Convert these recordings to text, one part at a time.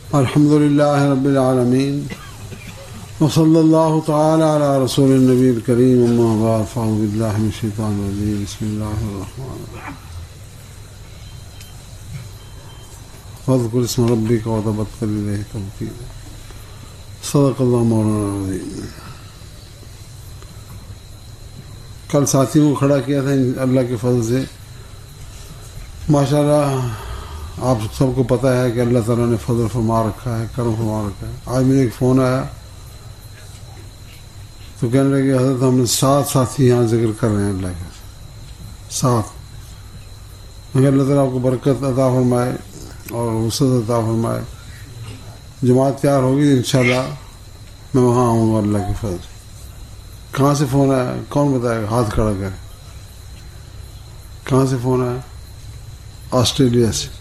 الحمد للہ رب العالمین وصلی اللہ تعالی علی رسول النبی الکریم اما بعد فاعوذ باللہ من الشیطان الرجیم بسم اللہ الرحمن الرحیم واذکر اسم ربک وتبتل الیہ تبتیلا صدق اللہ مولانا العظیم۔ کل ساتھیوں کو کھڑا کیا تھا اللہ کے فضل سے، ماشاءاللہ آپ سب کو پتہ ہے کہ اللہ تعالیٰ نے فضل فرما رکھا ہے، کرم فرما رکھا ہے۔ آج میرے ایک فون آیا تو کہنے لگے حضرت ہم 7 ساتھی یہاں ذکر کر رہے ہیں اللہ کے 7، مگر اللہ تعالیٰ آپ کو برکت عطا فرمائے اور وسعت عطا فرمائے۔ جماعت تیار ہوگی انشاءاللہ میں وہاں آؤں گا اللہ کے فضل سے۔ کہاں سے فون آیا؟ کون بتائے گا؟ ہاتھ کھڑا کرے۔ کہاں سے فون آیا؟ آسٹریلیا سے۔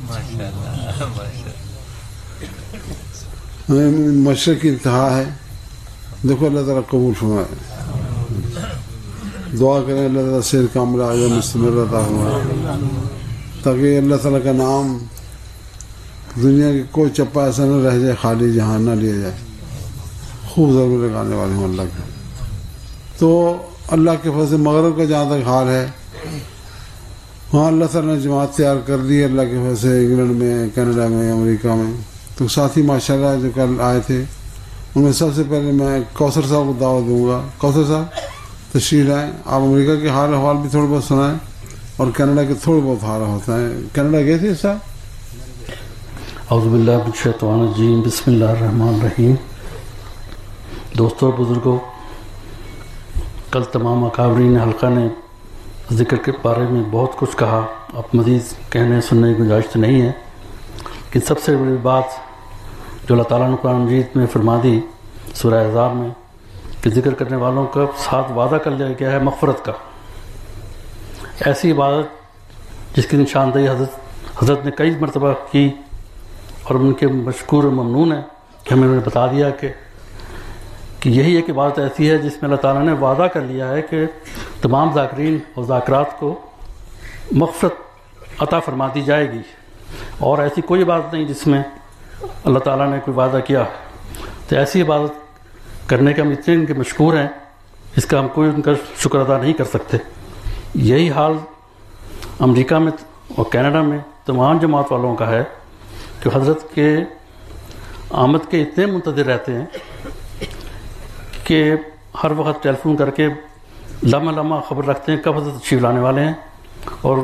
مشرق کی انتہا ہے، دیکھو اللہ تعالیٰ قبول فرمائے۔ دعا کریں اللہ تعالیٰ صحت کاملہ عاجلہ مستمر عطا فرمائے تاکہ اللہ تعالیٰ کا نام دنیا کی کوئی چپا ایسا نہ رہ جائے خالی جہاں نہ لیا جائے۔ خوب ضرور لگانے والے ہوں اللہ کے۔ تو اللہ کے فضل سے مغرب کا جہاں تک حال ہے وہاں اللہ تعالیٰ نے جماعت تیار کر دی اللہ کے فضل سے، انگلینڈ میں، کینیڈا میں، امریکہ میں۔ تو ساتھی ماشاءاللہ جو کل آئے تھے ان میں سب سے پہلے میں کوثر صاحب کو دعوت دوں گا۔ کوثر صاحب تشریف لائیں، آپ امریکہ کے حال احوال بھی تھوڑے بہت سنائیں اور کینیڈا کے تھوڑے بہت حال ہوتا ہے۔ کینیڈا گئے تھے صاحب؟ اعوذ باللہ من الشیطان الرجیم، بسم اللہ الرحمن الرحیم۔ دوستوں اور بزرگوں، کل تمام اکابرین حلقہ نے ذکر کے بارے میں بہت کچھ کہا، اب مزید کہنے سننے کی گنجائش تو نہیں ہے، لیکن سب سے بڑی بات جو اللہ تعالیٰ نے قرآن مجید میں فرما دی سورہ احزاب میں کہ ذکر کرنے والوں کا ساتھ وعدہ کر لیا گیا ہے مغفرت کا۔ ایسی عبادت جس کی نشاندہی حضرت نے کئی مرتبہ کی اور ان کے مشکور و ممنون ہے کہ ہمیں انہوں نے بتا دیا کہ یہی ایک عبادت ایسی ہے جس میں اللہ تعالیٰ نے وعدہ کر لیا ہے کہ تمام ذاکرین اور ذاکرات کو مغفرت عطا فرما دی جائے گی، اور ایسی کوئی عبادت نہیں جس میں اللہ تعالیٰ نے کوئی وعدہ کیا۔ تو ایسی عبادت کرنے کے ہم اتنے ان کے مشکور ہیں، اس کا ہم کوئی ان کا شکر ادا نہیں کر سکتے۔ یہی حال امریکہ میں اور کینیڈا میں تمام جماعت والوں کا ہے کہ حضرت کے آمد کے اتنے منتظر رہتے ہیں کہ ہر وقت ٹیلی فون کر کے لمحہ لمحہ خبر رکھتے ہیں کب حضرت تشریف لانے والے ہیں، اور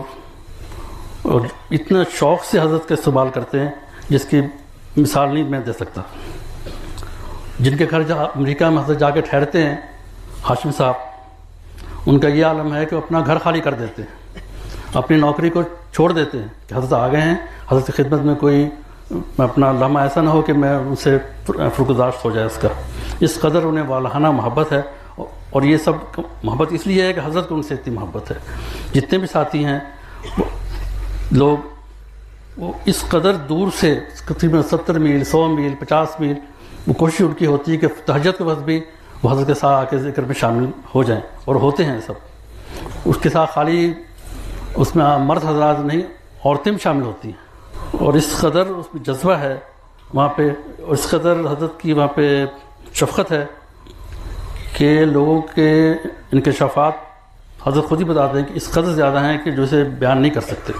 اتنا شوق سے حضرت کا استقبال کرتے ہیں جس کی مثال نہیں میں دے سکتا۔ جن کے گھر امریکہ میں حضرت جا کے ٹھہرتے ہیں ہاشم صاحب، ان کا یہ عالم ہے کہ اپنا گھر خالی کر دیتے ہیں، اپنی نوکری کو چھوڑ دیتے ہیں کہ حضرت آ گئے ہیں، حضرت کی خدمت میں کوئی اپنا لمحہ ایسا نہ ہو کہ میں ان سے فرگزاشت ہو جائے اس کا۔ اس قدر انہیں والہانہ محبت ہے، اور یہ سب محبت اس لیے ہے کہ حضرت کو ان سے اتنی محبت ہے۔ جتنے بھی ساتھی ہیں لوگ وہ اس قدر دور سے تقریباً 70 میل 100 میل 50 میل وہ کوشش ان کی ہوتی ہے کہ تہجد کے وقت بھی وہ حضرت کے ساتھ آ کے ذکر میں شامل ہو جائیں، اور ہوتے ہیں سب۔ اس کے ساتھ خالی اس میں مرد حضرات نہیں، عورتیں بھی شامل ہوتی ہیں، اور اس قدر اس میں جذبہ ہے وہاں پہ، اور اس قدر حضرت کی وہاں پہ شفقت ہے کہ لوگوں کے انکشافات حضرت خود ہی بتاتے ہیں کہ اس قدر زیادہ ہیں کہ جو اسے بیان نہیں کر سکتے۔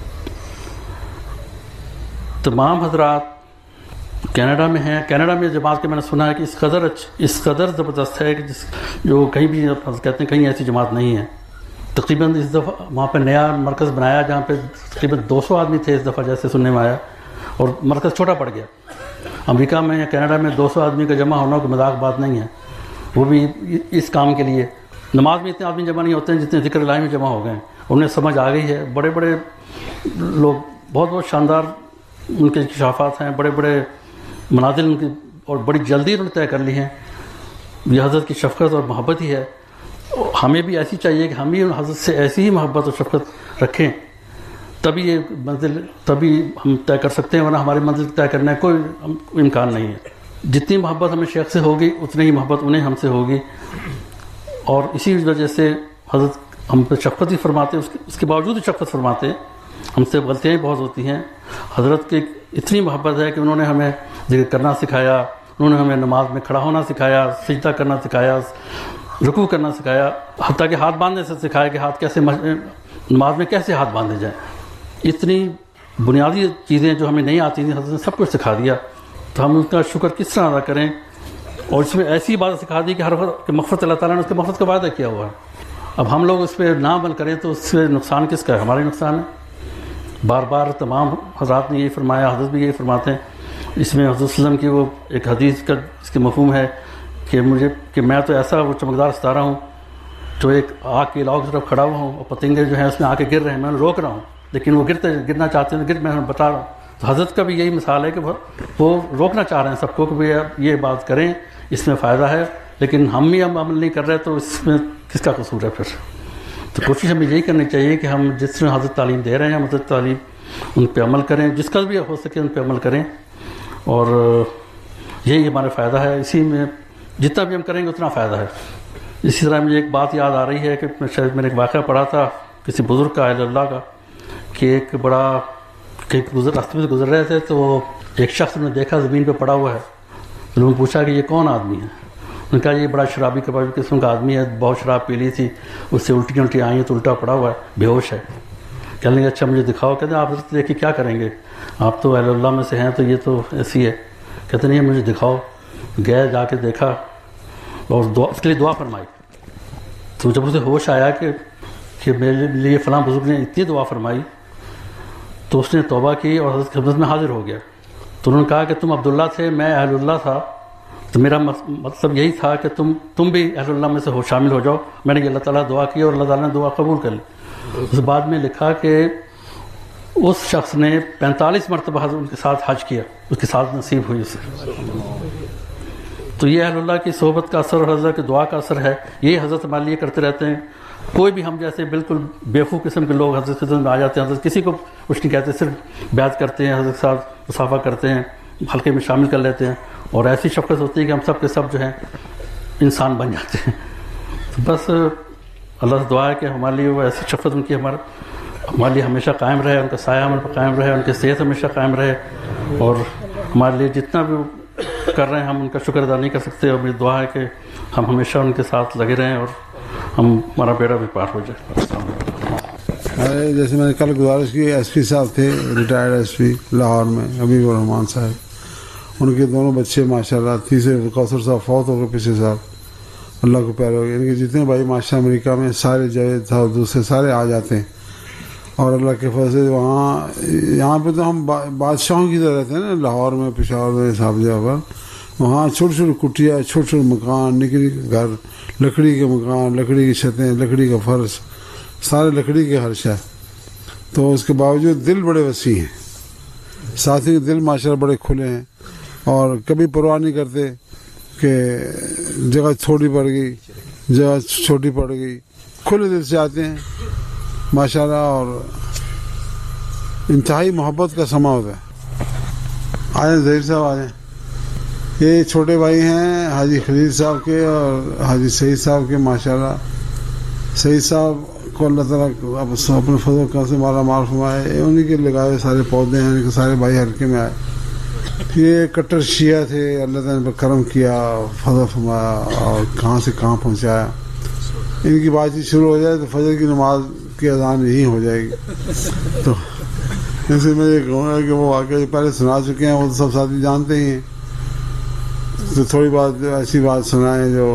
تمام حضرات کینیڈا میں ہیں، کینیڈا میں جماعت کے میں نے سنا ہے کہ اس قدر زبردست ہے کہ جو کہیں بھی کہتے ہیں کہیں ایسی جماعت نہیں ہے۔ تقریباً اس دفعہ وہاں پہ نیا مرکز بنایا جہاں پہ تقریباً 200 آدمی تھے اس دفعہ، جیسے سننے میں آیا، اور مرکز چھوٹا پڑ گیا۔ امریکہ میں یا کینیڈا میں 200 آدمی کا جمع ہونا کوئی مذاق بات نہیں ہے، وہ بھی اس کام کے لیے۔ نماز میں اتنے آدمی جمع نہیں ہوتے ہیں جتنے ذکر الہی میں جمع ہو گئے ہیں، انہیں سمجھ آ گئی ہے۔ بڑے بڑے لوگ، بہت بہت شاندار ان کے انکشافات ہیں، بڑے بڑے منازل ان کی، اور بڑی جلدی انہوں نے طے کر لی ہیں۔ یہ حضرت کی شفقت اور محبت ہی ہے۔ ہمیں بھی ایسی چاہیے کہ ہم بھی حضرت سے ایسی ہی محبت اور شفقت رکھیں، تبھی یہ منزل تبھی ہم طے کر سکتے ہیں، ورنہ ہماری منزل طے کرنے کا کوئی امکان نہیں ہے۔ جتنی محبت ہمیں شیخ سے ہوگی اتنی ہی محبت انہیں ہم سے ہوگی، اور اسی وجہ سے حضرت ہم پہ شفقت ہی فرماتے ہیں، اس کے باوجود شفقت فرماتے ہیں۔ ہم سے غلطیاں ہی بہت ہوتی ہیں، حضرت کی اتنی محبت ہے کہ انہوں نے ہمیں ذکر کرنا سکھایا، انہوں نے ہمیں نماز میں کھڑا ہونا سکھایا، سجدہ کرنا سکھایا، رکوع کرنا سکھایا، حتیٰ کہ ہاتھ باندھنے سے سکھایا کہ ہاتھ کیسے نماز میں کیسے ہاتھ باندھے جائیں۔ اتنی بنیادی چیزیں جو ہمیں نہیں آتی تھیں حضرت نے سب کچھ سکھا دیا، تو ہم ان کا شکر کس طرح ادا کریں؟ اور اس میں ایسی بات سکھا دی کہ ہر وقت کہ مغفرت اللہ تعالیٰ نے اس کے مغفرت کا وعدہ کیا ہوا ہے۔ اب ہم لوگ اس پہ نہ عمل کریں تو اس سے نقصان کس کا ہے؟ ہمارا نقصان ہے۔ بار بار تمام حضرات نے یہی فرمایا، حضرت بھی یہی فرماتے ہیں۔ اس میں حضرت صلی اللہ علیہ وسلم کی وہ ایک حدیث کا اس کے مفہوم ہے کہ میں تو ایسا وہ چمکدار ستارہ ہوں جو ایک آگ کے علاوہ کی طرف کھڑا ہوا ہوں، اور پتنگے جو ہیں اس میں آ کے گر رہے ہیں، میں انہیں روک رہا ہوں، لیکن وہ گرنا چاہتے ہیں میں انہیں بتا رہا ہوں۔ تو حضرت کا بھی یہی مثال ہے کہ وہ روکنا چاہ رہے ہیں سب کو کہ یہ بات کریں، اس میں فائدہ ہے، لیکن ہم ہی عمل نہیں کر رہے تو اس میں کس کا قصور ہے پھر؟ تو کوشش ہمیں یہی کرنی چاہیے کہ ہم جس میں حضرت تعلیم دے رہے ہیں، حضرت تعلیم ان پہ عمل کریں، جس کا بھی ہو سکے ان پہ عمل کریں، اور یہی ہمارا فائدہ ہے۔ اسی میں جتنا بھی ہم کریں گے اتنا فائدہ ہے۔ اسی طرح مجھے ایک بات یاد آ رہی ہے کہ شاید میں نے ایک واقعہ پڑھا تھا کسی بزرگ کا، اہل اللہ کا، کہ ایک بڑا راستے میں گزر رہے تھے تو ایک شخص نے دیکھا زمین پہ پڑا ہوا ہے۔ لوگوں نے پوچھا کہ یہ کون آدمی ہے؟ انہوں نے کہا یہ بڑا شرابی کبابی قسم کا آدمی ہے، بہت شراب پی لی تھی، اس سے الٹی آئی ہیں تو الٹا پڑا ہوا ہے، بے ہوش ہے۔ کہنے لگے اچھا مجھے دکھاؤ۔ کہتے ہیں آپ حضرت دیکھیے کیا کریں گے، آپ تو اہل اللہ میں سے ہیں، تو یہ تو ایسی ہے۔ کہتے نہیں مجھے دکھاؤ۔ گئے، جا کے دیکھا اور اس کے لیے دعا فرمائی۔ تو جب اسے ہوش آیا کہ میرے لیے فلاں بزرگ نے اتنی دعا فرمائی، تو اس نے توبہ کی اور حضرت کی خدمت میں حاضر ہو گیا۔ تو انہوں نے کہا کہ تم عبداللہ تھے، میں اہل اللہ تھا، تو میرا مطلب یہی تھا کہ تم بھی اہل اللہ میں سے شامل ہو جاؤ۔ میں نے یہ اللہ تعالیٰ دعا کی اور اللہ تعالیٰ نے دعا قبول کر لی۔ اس بعد میں لکھا کہ اس شخص نے 45 مرتبہ ان کے ساتھ حج کیا، اس کے ساتھ نصیب ہوئی اسے۔ تو یہ اہل اللہ کی صحبت کا اثر اور حضرت کی دعا کا اثر ہے۔ یہ حضرت ہمارے لیے کرتے رہتے ہیں۔ کوئی بھی ہم جیسے بالکل بیوقوف قسم کے لوگ حضرت خدمت میں آ جاتے ہیں، حضرت کسی کو کچھ نہیں کہتے، صرف بیعت کرتے ہیں، حضرت کے ساتھ مصافحہ کرتے ہیں، حلقے میں شامل کر لیتے ہیں، اور ایسی شفقت ہوتی ہے کہ ہم سب کے سب جو ہیں انسان بن جاتے ہیں۔ تو بس اللہ سے دعا ہے کہ ہمارے لیے وہ ایسی شفقت ان کی ہمارے لیے ہمیشہ قائم رہے، ان کا سایہ ہمارے پر قائم رہے، ان کی صحت ہمیشہ قائم رہے، اور ہمارے لیے جتنا بھی کر رہے ہیں ہم ان کا شکر ادا نہیں کر سکتے، اور میری دعا ہے کہ ہم ہمیشہ ان کے ساتھ لگے رہیں اور ہمارا بیڑا بھی پار ہو جائے۔ جیسے میں نے کل گزارش کی، ایس پی صاحب تھے، ریٹائرڈ ایس پی لاہور میں، حبیب الرحمان صاحب، ان کے دونوں بچے ماشاءاللہ، تیسرے کوثر صاحب فوت ہو گئے پچھلے سال، اللہ کو پیارے ہو گئے۔ ان کے جتنے بھائی ماشاء امریکہ میں سارے جاوید تھا اور دوسرے سارے آ جاتے ہیں، اور اللہ کے فضل سے یہاں پہ تو ہم بادشاہوں کی طرح رہتے ہیں نا، لاہور میں، پشاور میں، صاحب جگہ پر، وہاں چھوٹی چھوٹی کٹیاں، چھوٹے چھوٹے مکان، نکلی گھر، لکڑی کے مکان، لکڑی کی چھتیں، لکڑی کا فرش، سارے لکڑی کے خرچ ہے۔ تو اس کے باوجود دل بڑے وسیع ہیں، ساتھی کے دل ماشاءاللہ بڑے کھلے ہیں، اور کبھی پرواہ نہیں کرتے کہ جگہ تھوڑی پڑ گئی، جگہ چھوٹی پڑ گئی، کھلے دل سے آتے ہیں ماشاءاللہ، اور انتہائی محبت کا سما ہوتا ہے۔ آئیں ظہیر صاحب آ جائیں۔ یہ چھوٹے بھائی ہیں حاجی خلیل صاحب کے اور حاجی سعید صاحب کے، ماشاءاللہ سعید صاحب کو اللہ تعالیٰ اپنے فضل کا سے مالا مال فرمائے، انہی کے لگائے سارے پودے ہیں، ان کے سارے بھائی حلقے میں آئے۔ یہ کٹر شیعہ تھے، اللہ تعالیٰ نے پر کرم کیا، فضل فرمایا، اور کہاں سے کہاں پہنچایا۔ ان کی بات چیت شروع ہو جائے تو فجر کی نماز کی اذان یہی ہو جائے گی۔ تو اس سے میں یہ کہوں گا کہ وہ واقعہ پہلے سنا چکے ہیں، وہ تو سب ساتھی جانتے ہی ہیں، تو تھوڑی بات ایسی بات سنائیں جو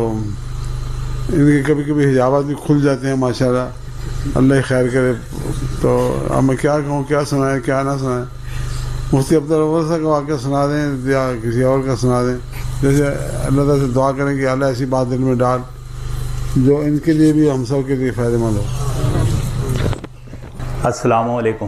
ان کے کبھی کبھی حجابات بھی کھل جاتے ہیں ماشاءاللہ، اللہ خیر کرے۔ تو اب میں کیا کہوں، کیا سنائیں کیا نہ سنائیں۔ مفتی عبدالرحمان صاحب کا واقعہ سنا دیں یا کسی اور کا سنا دیں، جیسے اللہ تعالیٰ سے دعا کریں کہ اللہ ایسی بات دل میں ڈال جو ان کے لیے بھی ہم سب کے لیے فائدہ مند ہو۔ السلام علیکم۔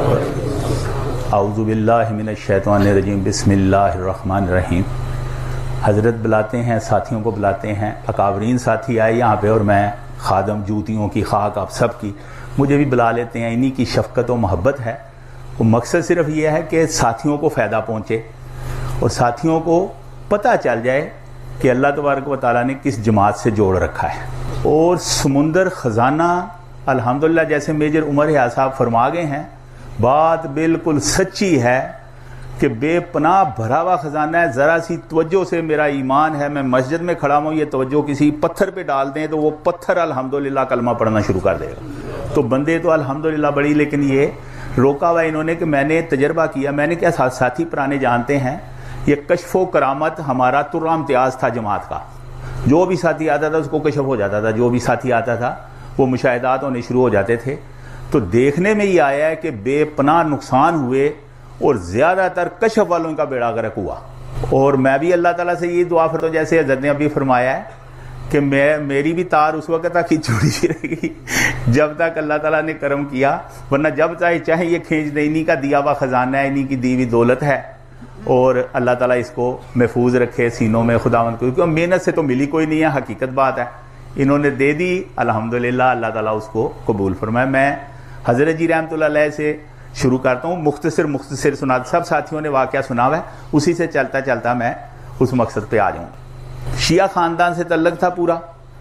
اعوذ باللہ من الشیطان الرجیم، بسم اللہ الرحمن الرحیم۔ حضرت بلاتے ہیں، ساتھیوں کو بلاتے ہیں، اکابرین ساتھی آئے یہاں پہ، اور میں خادم، جوتیوں کی خاک آپ سب کی، مجھے بھی بلا لیتے ہیں، انہی کی شفقت و محبت ہے۔ وہ مقصد صرف یہ ہے کہ ساتھیوں کو فائدہ پہنچے اور ساتھیوں کو پتہ چل جائے کہ اللہ تبارک و تعالیٰ نے کس جماعت سے جوڑ رکھا ہے۔ اور سمندر خزانہ الحمدللہ جیسے میجر عمر حیات صاحب فرما گئے ہیں، بات بالکل سچی ہے کہ بے پناہ بھرا ہوا خزانہ ہے. ذرا سی توجہ سے میرا ایمان ہے, میں مسجد میں کھڑا ہوں, یہ توجہ کسی پتھر پہ ڈال دیں تو وہ پتھر الحمدللہ کلمہ پڑھنا شروع کر دے گا. تو بندے تو الحمدللہ بڑی, لیکن یہ روکا ہوا انہوں نے کہ میں نے تجربہ کیا. میں نے کیا, ساتھی پرانے جانتے ہیں, یہ کشف و کرامت ہمارا ترا امتیاز تھا جماعت کا. جو بھی ساتھی آتا تھا اس کو کشف ہو جاتا تھا, جو بھی ساتھی آتا تھا وہ مشاہدات ہونے شروع ہو جاتے تھے. تو دیکھنے میں یہ آیا ہے کہ بے پناہ نقصان ہوئے اور زیادہ تر کشف والوں کا بیڑا غرق ہوا. اور میں بھی اللہ تعالیٰ سے یہ دعا کرتا ہوں, جیسے حضرت نے ابھی فرمایا ہے کہ میری بھی تار اس وقت تک ہی چھوڑی سی رہے گی جب تک اللہ تعالیٰ نے کرم کیا, ورنہ جب چاہے یہ کھینچ دے. انہی کا دیا ہوا خزانہ ہے, انہی کی دی ہوئی دولت ہے, اور اللہ تعالیٰ اس کو محفوظ رکھے سینوں میں خداوند کو, کیونکہ محنت سے تو ملی کوئی نہیں ہے, حقیقت بات ہے. انہوں نے دے دی الحمدللہ, اللہ تعالیٰ اس کو قبول فرمائے. میں حضرت جی رحمۃ اللہ علیہ سے شروع کرتا ہوں, مختصر سنا, سب ساتھیوں نے واقعہ سنا ہوا ہے, اسی سے چلتا چلتا میں اس مقصد پہ آ جاؤں. شیعہ خاندان سے تعلق تھا پورا,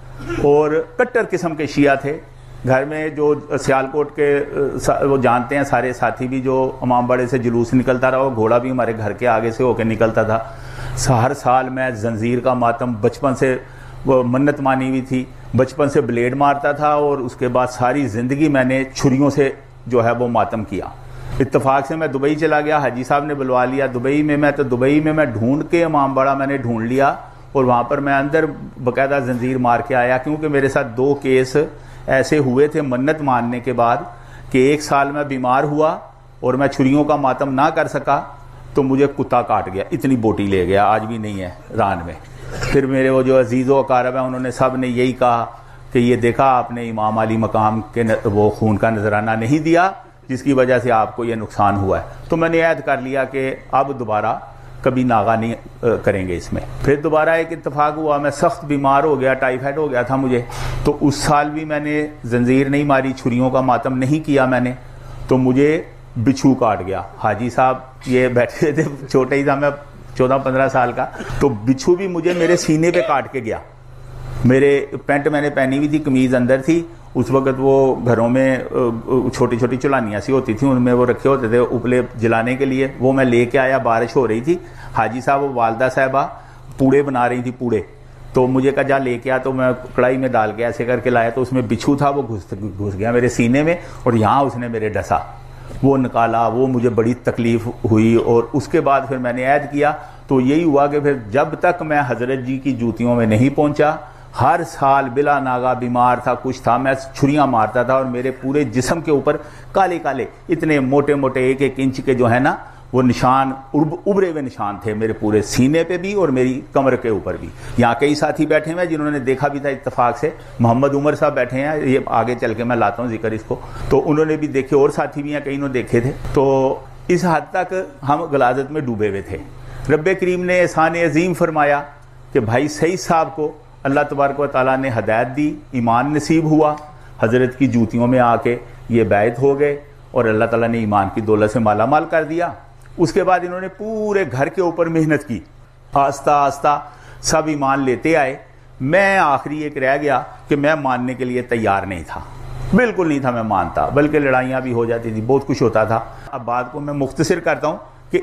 اور کٹر قسم کے شیعہ تھے. گھر میں جو سیالکوٹ کے وہ جانتے ہیں سارے ساتھی بھی, جو امام باڑے سے جلوس نکلتا رہا, وہ گھوڑا بھی ہمارے گھر کے آگے سے ہو کے نکلتا تھا. ہر سال میں زنجیر کا ماتم, بچپن سے وہ منت مانی ہوئی تھی, بچپن سے بلیڈ مارتا تھا, اور اس کے بعد ساری زندگی میں نے چھریوں سے جو ہے وہ ماتم کیا. اتفاق سے میں دبئی چلا گیا, حاجی صاحب نے بلوا لیا دبئی میں میں ڈھونڈ کے امام باڑہ میں نے ڈھونڈ لیا, اور وہاں پر میں اندر باقاعدہ زنجیر مار کے آیا. کیونکہ میرے ساتھ 2 کیس ایسے ہوئے تھے منت ماننے کے بعد کہ 1 سال میں بیمار ہوا اور میں چھریوں کا ماتم نہ کر سکا, تو مجھے کتا کاٹ گیا, اتنی بوٹی لے گیا, آج بھی نہیں ہے ران میں. پھر میرے وہ جو عزیز و اقارب ہیں انہوں نے سب نے یہی کہا کہ یہ دیکھا آپ نے امام علی مقام کے وہ خون کا نذرانہ نہیں دیا, جس کی وجہ سے آپ کو یہ نقصان ہوا ہے. تو میں نے عہد کر لیا کہ اب دوبارہ کبھی ناغا نہیں کریں گے اس میں. پھر دوبارہ ایک اتفاق ہوا, میں سخت بیمار ہو گیا, ٹائیفائڈ ہو گیا تھا مجھے, تو اس سال بھی میں نے زنجیر نہیں ماری, چھریوں کا ماتم نہیں کیا میں نے, تو مجھے بچھو کاٹ گیا. حاجی صاحب یہ بیٹھے تھے, چھوٹے ہی تھا میں, 14-15 سال کا, تو بچھو بھی مجھے میرے سینے پہ کاٹ کے گیا. میرے پینٹ میں نے پہنی ہوئی تھی, قمیض اندر تھی, اس وقت وہ گھروں میں چھوٹی چھوٹی چلانیاں سی ہوتی تھیں, ان میں وہ رکھے ہوتے تھے اپلے جلانے کے لیے, وہ میں لے کے آیا, بارش ہو رہی تھی. حاجی صاحب وہ والدہ صاحبہ پوڑے بنا رہی تھی, پوڑے, تو مجھے کہا جا لے کے آ, تو میں کڑائی میں ڈال کے ایسے کر کے لایا, تو اس میں بچھو تھا, وہ گھس گیا میرے سینے میں, اور یہاں اس نے میرے ڈسا, وہ نکالا, وہ مجھے بڑی تکلیف ہوئی. اور اس کے بعد پھر میں نے عہد کیا, تو یہی ہوا کہ پھر جب تک میں حضرت جی کی جوتیوں میں نہیں پہنچا, ہر سال بلا ناغا بیمار تھا, کچھ تھا, میں چھریاں مارتا تھا, اور میرے پورے جسم کے اوپر کالے کالے اتنے موٹے موٹے 1-1 انچ کے جو ہے نا وہ نشان, ابھرے ہوئے نشان تھے میرے پورے سینے پہ بھی اور میری کمر کے اوپر بھی. یہاں کئی ساتھی بیٹھے ہیں جنہوں نے دیکھا بھی تھا, اتفاق سے محمد عمر صاحب بیٹھے ہیں, یہ آگے چل کے میں لاتا ہوں ذکر اس کو, تو انہوں نے بھی دیکھے, اور ساتھی بھی ہیں کئی نے دیکھے تھے. تو اس حد تک ہم غلاظت میں ڈوبے ہوئے تھے. رب کریم نے احسان عظیم فرمایا کہ بھائی سعید صاحب کو اللہ تبارک و تعالیٰ نے ہدایت دی, ایمان نصیب ہوا, حضرت کی جوتیوں میں آ کے یہ بیعت ہو گئے, اور اللہ تعالیٰ نے ایمان کی دولت سے مالا مال کر دیا. اس کے بعد انہوں نے پورے گھر کے اوپر محنت کی, آہستہ آہستہ سب ایمان لیتے آئے. میں آخری ایک رہ گیا کہ میں ماننے کے لیے تیار نہیں تھا, بالکل نہیں تھا میں مانتا, بلکہ لڑائیاں بھی ہو جاتی تھی, بہت کچھ ہوتا تھا. اب بات کو میں مختصر کرتا ہوں کہ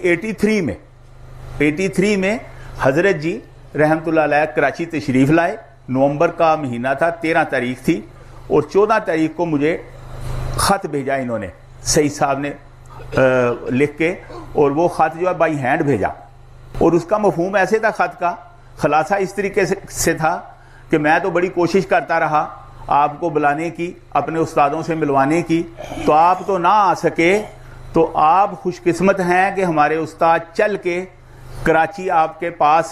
83 میں حضرت جی رحمت اللہ علیہ کراچی تشریف لائے. نومبر کا مہینہ تھا, 13 تاریخ تھی, اور 14 تاریخ کو مجھے خط بھیجا انہوں نے, سعید صاحب نے لکھ کے, اور وہ خط جو ہے بائی ہینڈ بھیجا. اور اس کا مفہوم ایسے تھا, خط کا خلاصہ اس طریقے سے تھا کہ میں تو بڑی کوشش کرتا رہا آپ کو بلانے کی, اپنے استادوں سے ملوانے کی, تو آپ تو نہ آ سکے, تو آپ خوش قسمت ہیں کہ ہمارے استاد چل کے کراچی آپ کے پاس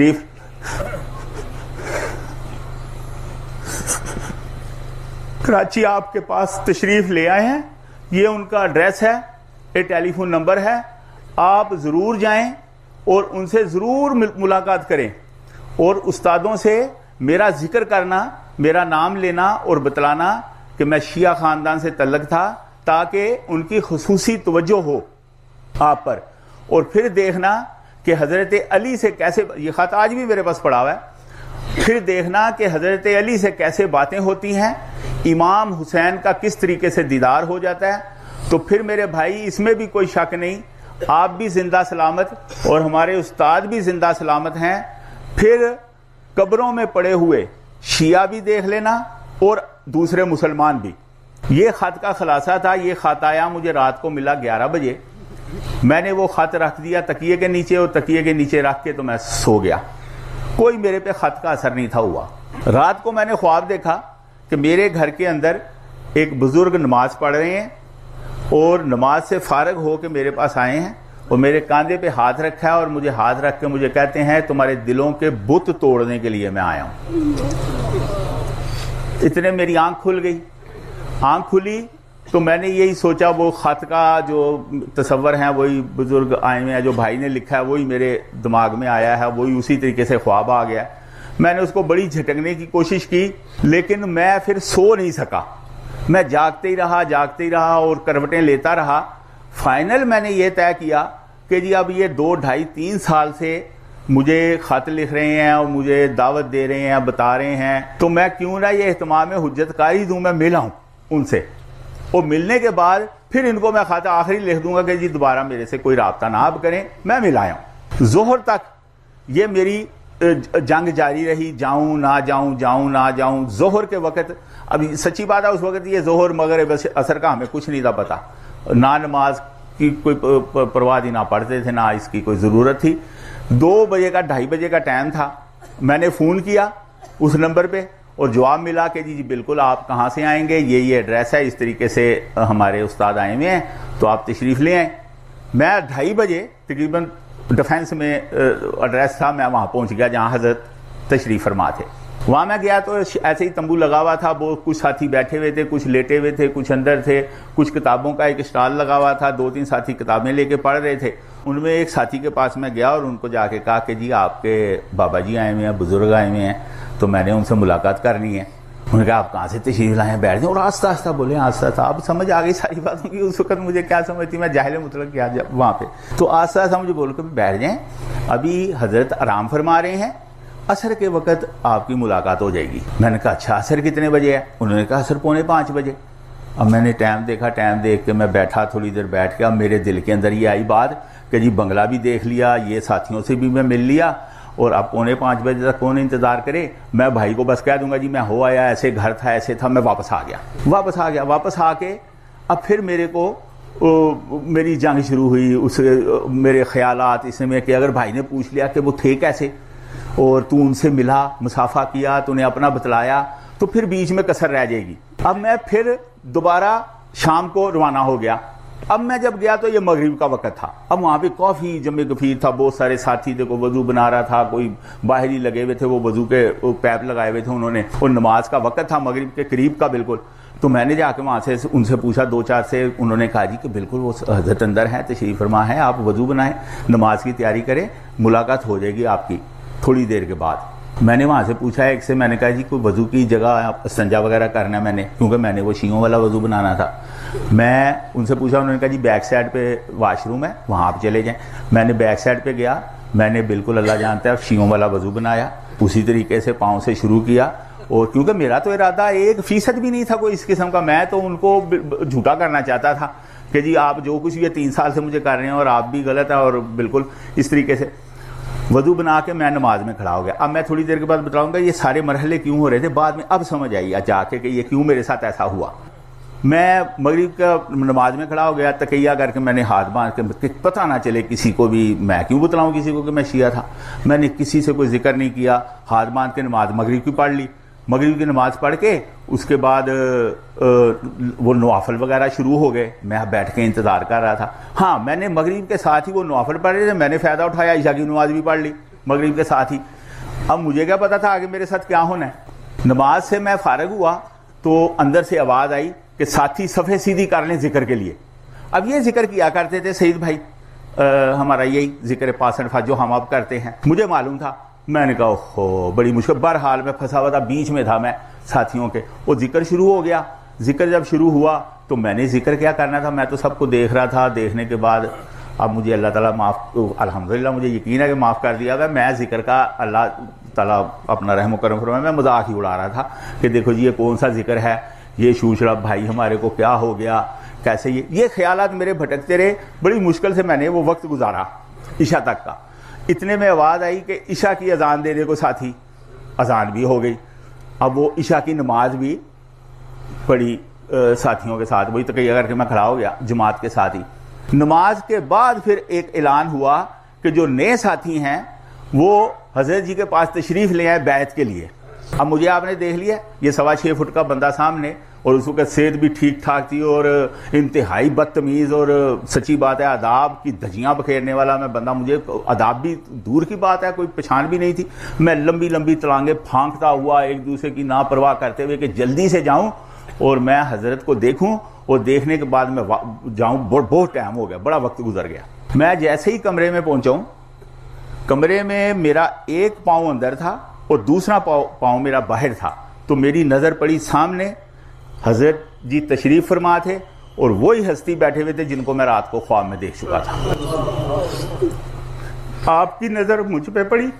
کراچی آپ کے پاس تشریف لے آئے ہیں. یہ ان کا ایڈریس ہے, یہ ٹیلی فون نمبر ہے, آپ ضرور جائیں اور ان سے ضرور ملاقات کریں, اور استادوں سے میرا ذکر کرنا, میرا نام لینا اور بتلانا کہ میں شیعہ خاندان سے تعلق تھا, تاکہ ان کی خصوصی توجہ ہو آپ پر. اور پھر دیکھنا کہ حضرت علی سے کیسے, یہ خط آج بھی میرے پاس پڑا ہوا ہے, پھر دیکھنا کہ حضرت علی سے کیسے باتیں ہوتی ہیں, امام حسین کا کس طریقے سے دیدار ہو جاتا ہے, تو پھر میرے بھائی اس میں بھی کوئی شک نہیں، آپ بھی زندہ سلامت اور ہمارے استاد بھی زندہ سلامت ہیں، پھر قبروں میں پڑے ہوئے شیعہ بھی دیکھ لینا اور دوسرے مسلمان بھی۔ یہ خط کا خلاصہ تھا۔ یہ خط آیا مجھے رات کو ملا 11 بجے، میں نے وہ خط رکھ دیا تکیے کے نیچے، اور تکیے کے نیچے رکھ کے تو میں سو گیا، کوئی میرے پہ خط کا اثر نہیں تھا ہوا۔ رات کو میں نے خواب دیکھا کہ میرے گھر کے اندر ایک بزرگ نماز پڑھ رہے ہیں اور نماز سے فارغ ہو کے میرے پاس آئے ہیں اور میرے کاندھے پہ ہاتھ رکھا ہے اور مجھے ہاتھ رکھ کے مجھے کہتے ہیں تمہارے دلوں کے بت توڑنے کے لیے میں آیا ہوں۔ اتنے میری آنکھ کھل گئی۔ آنکھ کھلی تو میں نے یہی سوچا وہ خط کا جو تصور ہے وہی بزرگ آئے ہوئے ہیں، جو بھائی نے لکھا ہے وہی میرے دماغ میں آیا ہے، وہی اسی طریقے سے خواب آ گیا۔ میں نے اس کو بڑی جھٹکنے کی کوشش کی لیکن میں پھر سو نہیں سکا، میں جاگتے ہی رہا اور کروٹیں لیتا رہا۔ فائنل میں نے یہ طے کیا کہ جی اب یہ 2 ڈھائی 3 سال سے مجھے خط لکھ رہے ہیں اور مجھے دعوت دے رہے ہیں، بتا رہے ہیں، تو میں کیوں نہ یہ اہتمام حجت کاری دوں، میں ملا ہوں ان سے، اور ملنے کے بعد پھر ان کو میں خط آخری لکھ دوں گا کہ جی دوبارہ میرے سے کوئی رابطہ نہ آپ کریں، میں ملایا ہوں۔ ظہر تک یہ میری جنگ جاری رہی، جاؤں نہ جاؤں۔ ظہر کے وقت، ابھی سچی بات ہے اس وقت یہ ظہر مغرب عصر کا ہمیں کچھ نہیں تھا پتا، نہ نماز کی کوئی پرواہ نہ پڑھتے تھے، نہ اس کی کوئی ضرورت تھی۔ 2 بجے کا 2:30 بجے کا ٹائم تھا، میں نے فون کیا اس نمبر پہ اور جواب ملا کہ جی بالکل آپ کہاں سے آئیں گے، یہ ایڈریس ہے، اس طریقے سے ہمارے استاد آئے ہوئے ہیں تو آپ تشریف لے آئیں۔ میں 2:30 بجے تقریباً ڈیفینس میں ایڈریس تھا، میں وہاں پہنچ گیا جہاں حضرت تشریف فرما تھے۔ وہاں میں گیا تو ایسے ہی تمبو لگا ہوا تھا، وہ کچھ ساتھی بیٹھے ہوئے تھے، کچھ لیٹے ہوئے تھے، کچھ اندر تھے، کچھ کتابوں کا ایک اسٹال لگا ہوا تھا، 2-3 ساتھی کتابیں لے کے پڑھ رہے تھے۔ ان میں ایک ساتھی کے پاس میں گیا اور ان کو جا کے کہا کہ جی آپ کے بابا جی آئے ہوئے ہیں، بزرگ آئے ہوئے ہیں، تو میں نے ان سے ملاقات کرنی ہے۔ انہوں نے کہا آپ کہاں سے تشریف لائے ہیں، بیٹھ جائیں، اور آہستہ بولے، آہستہ اب سمجھ آ گئی ساری باتوں کی۔ اس وقت مجھے کیا سمجھ تھی، میں جاہل مطلق کیا وہاں پہ، تو آہستہ مجھے بول کے بیٹھ جائیں، ابھی حضرت آرام فرما رہے ہیں، عصر کے وقت آپ کی ملاقات ہو جائے گی۔ میں نے کہا اچھا عصر کتنے بجے ہے؟ انہوں نے کہا عصر 4:45 بجے۔ اب میں نے ٹائم دیکھا، ٹائم دیکھ کے میں بیٹھا، تھوڑی دیر بیٹھ کے اب میرے دل کے اندر یہ آئی بات کہ جی بنگلہ بھی دیکھ لیا، یہ ساتھیوں سے بھی میں مل لیا، اور اب 4:45 بجے تک کون انتظار کرے، میں بھائی کو بس کہہ دوں گا جی میں ہو آیا، ایسے گھر تھا، ایسے تھا، میں واپس آ گیا۔ واپس آ کے اب پھر میرے کو میری جنگ شروع ہوئی، میرے خیالات اس میں کہ اگر بھائی نے پوچھ لیا کہ وہ تھے کیسے اور تو ان سے ملا، مصافحہ کیا، تو نے اپنا بتلایا، تو پھر بیچ میں کسر رہ جائے گی۔ اب میں پھر دوبارہ شام کو روانہ ہو گیا۔ اب میں جب گیا تو یہ مغرب کا وقت تھا، اب وہاں پہ کافی جمع گفیر تھا، بہت سارے ساتھی تھے، کوئی وضو بنا رہا تھا، کوئی باہر ہی لگے ہوئے تھے، وہ وضو کے پیپ لگائے ہوئے تھے انہوں نے، اور نماز کا وقت تھا مغرب کے قریب کا بالکل۔ تو میں نے جا کے وہاں سے ان سے پوچھا 2-4 سے، انہوں نے کہا جی کہ بالکل وہ حضرت اندر ہیں، تشریف فرما ہے، آپ وضو بنائیں، نماز کی تیاری کریں، ملاقات ہو جائے گی آپ کی تھوڑی دیر کے بعد۔ میں نے وہاں سے پوچھا ایک سے، میں نے کہا جی کوئی وضو کی جگہ استنجا وغیرہ کرنا ہے میں نے، کیونکہ میں نے وہ شیعوں والا وضو بنانا تھا۔ میں ان سے پوچھا، انہوں نے کہا جی بیک سائڈ پہ واش روم ہے، وہاں آپ چلے جائیں۔ میں نے بیک سائڈ پہ گیا، میں نے بالکل اللہ جانتا ہے شیعوں والا وضو بنایا، اسی طریقے سے پاؤں سے شروع کیا، اور کیونکہ میرا تو ارادہ 1% بھی نہیں تھا کوئی اس قسم کا، میں تو ان کو جھوٹا کرنا چاہتا تھا کہ جی آپ جو کچھ یہ 3 سال سے مجھے کر رہے ہیں اور آپ بھی غلط ہیں، اور بالکل اس طریقے سے وضو بنا کے میں نماز میں کھڑا ہو گیا۔ اب میں تھوڑی دیر کے بعد بتاؤں گا یہ سارے مرحلے کیوں ہو رہے تھے، بعد میں اب سمجھ آئی جا کے کہ یہ کیوں میرے ساتھ ایسا ہوا۔ میں مغرب کا نماز میں کھڑا ہو گیا، تقیہ کر کے میں نے ہاتھ باندھ کے، پتہ نہ چلے کسی کو بھی، میں کیوں بتلاؤں کسی کو کہ میں شیعہ تھا، میں نے کسی سے کوئی ذکر نہیں کیا، ہاتھ باندھ کے نماز مغرب کی پڑھ لی۔ مغرب کی نماز پڑھ کے اس کے بعد وہ نوافل وغیرہ شروع ہو گئے، میں بیٹھ کے انتظار کر رہا تھا۔ ہاں میں نے مغرب کے ساتھ ہی وہ نوافل پڑھ رہے تھے، میں نے فائدہ اٹھایا، عشاء کی نماز بھی پڑھ لی مغرب کے ساتھ ہی۔ اب مجھے کیا پتا تھا آگے میرے ساتھ کیا ہونا ہے۔ نماز سے میں فارغ ہوا تو اندر سے آواز آئی کہ ساتھی صفحے سیدھی کر لیں ذکر کے لیے۔ اب یہ ذکر کیا کرتے تھے سعید بھائی، ہمارا یہی ذکر 65 جو ہم اب کرتے ہیں، مجھے معلوم تھا۔ میں نے کہا اوہ بڑی مشکل، بہرحال میں پھنسا ہوا تھا، بیچ میں تھا میں ساتھیوں کے، وہ ذکر شروع ہو گیا۔ ذکر جب شروع ہوا تو میں نے ذکر کیا کرنا تھا، میں تو سب کو دیکھ رہا تھا۔ دیکھنے کے بعد اب مجھے اللہ تعالیٰ الحمدللہ مجھے یقین ہے کہ معاف کر دیا گیا۔ میں ذکر کا اللہ تعالیٰ اپنا رحم و کرم فرمائے، میں مذاق ہی اڑا رہا تھا کہ دیکھو جی یہ کون سا ذکر ہے، یہ شوشڑا بھائی ہمارے کو کیا ہو گیا، کیسے یہ خیالات میرے بھٹکتے رہے. بڑی مشکل سے میں نے وہ وقت گزارا عشاء تک کا. اتنے میں آواز آئی کہ عشاء کی اذان دینے کو ساتھی, اذان بھی ہو گئی. اب وہ عشاء کی نماز بھی پڑھی ساتھیوں کے ساتھ, وہی تقیہ کر کے میں کھڑا ہو گیا جماعت کے ساتھ ہی. نماز کے بعد پھر ایک اعلان ہوا کہ جو نئے ساتھی ہیں وہ حضرت جی کے پاس تشریف لے آئے بیعت کے لیے. اب مجھے آپ نے دیکھ لیا, یہ 6.25 فٹ کا بندہ سامنے, اور اس وقت صحت بھی ٹھیک ٹھاک تھی, اور انتہائی بدتمیز اور سچی بات ہے آداب کی دھجیاں بکھیرنے والا میں بندہ. مجھے آداب بھی دور کی بات ہے, کوئی پہچان بھی نہیں تھی. میں لمبی لمبی تلانگیں پھانکتا ہوا ایک دوسرے کی لاپرواہ کرتے ہوئے کہ جلدی سے جاؤں اور میں حضرت کو دیکھوں, اور دیکھنے کے بعد میں جاؤں. بہت ٹائم ہو گیا, بڑا وقت گزر گیا. میں جیسے ہی کمرے میں پہنچا ہوں, کمرے میں میرا ایک پاؤں اندر تھا اور دوسرا پاؤں میرا باہر تھا. تو میری نظر پڑی سامنے, حضرت جی تشریف فرما تھے اور وہی ہستی بیٹھے ہوئے تھے جن کو میں رات کو خواب میں دیکھ چکا تھا. آپ کی نظر مجھ پہ پڑی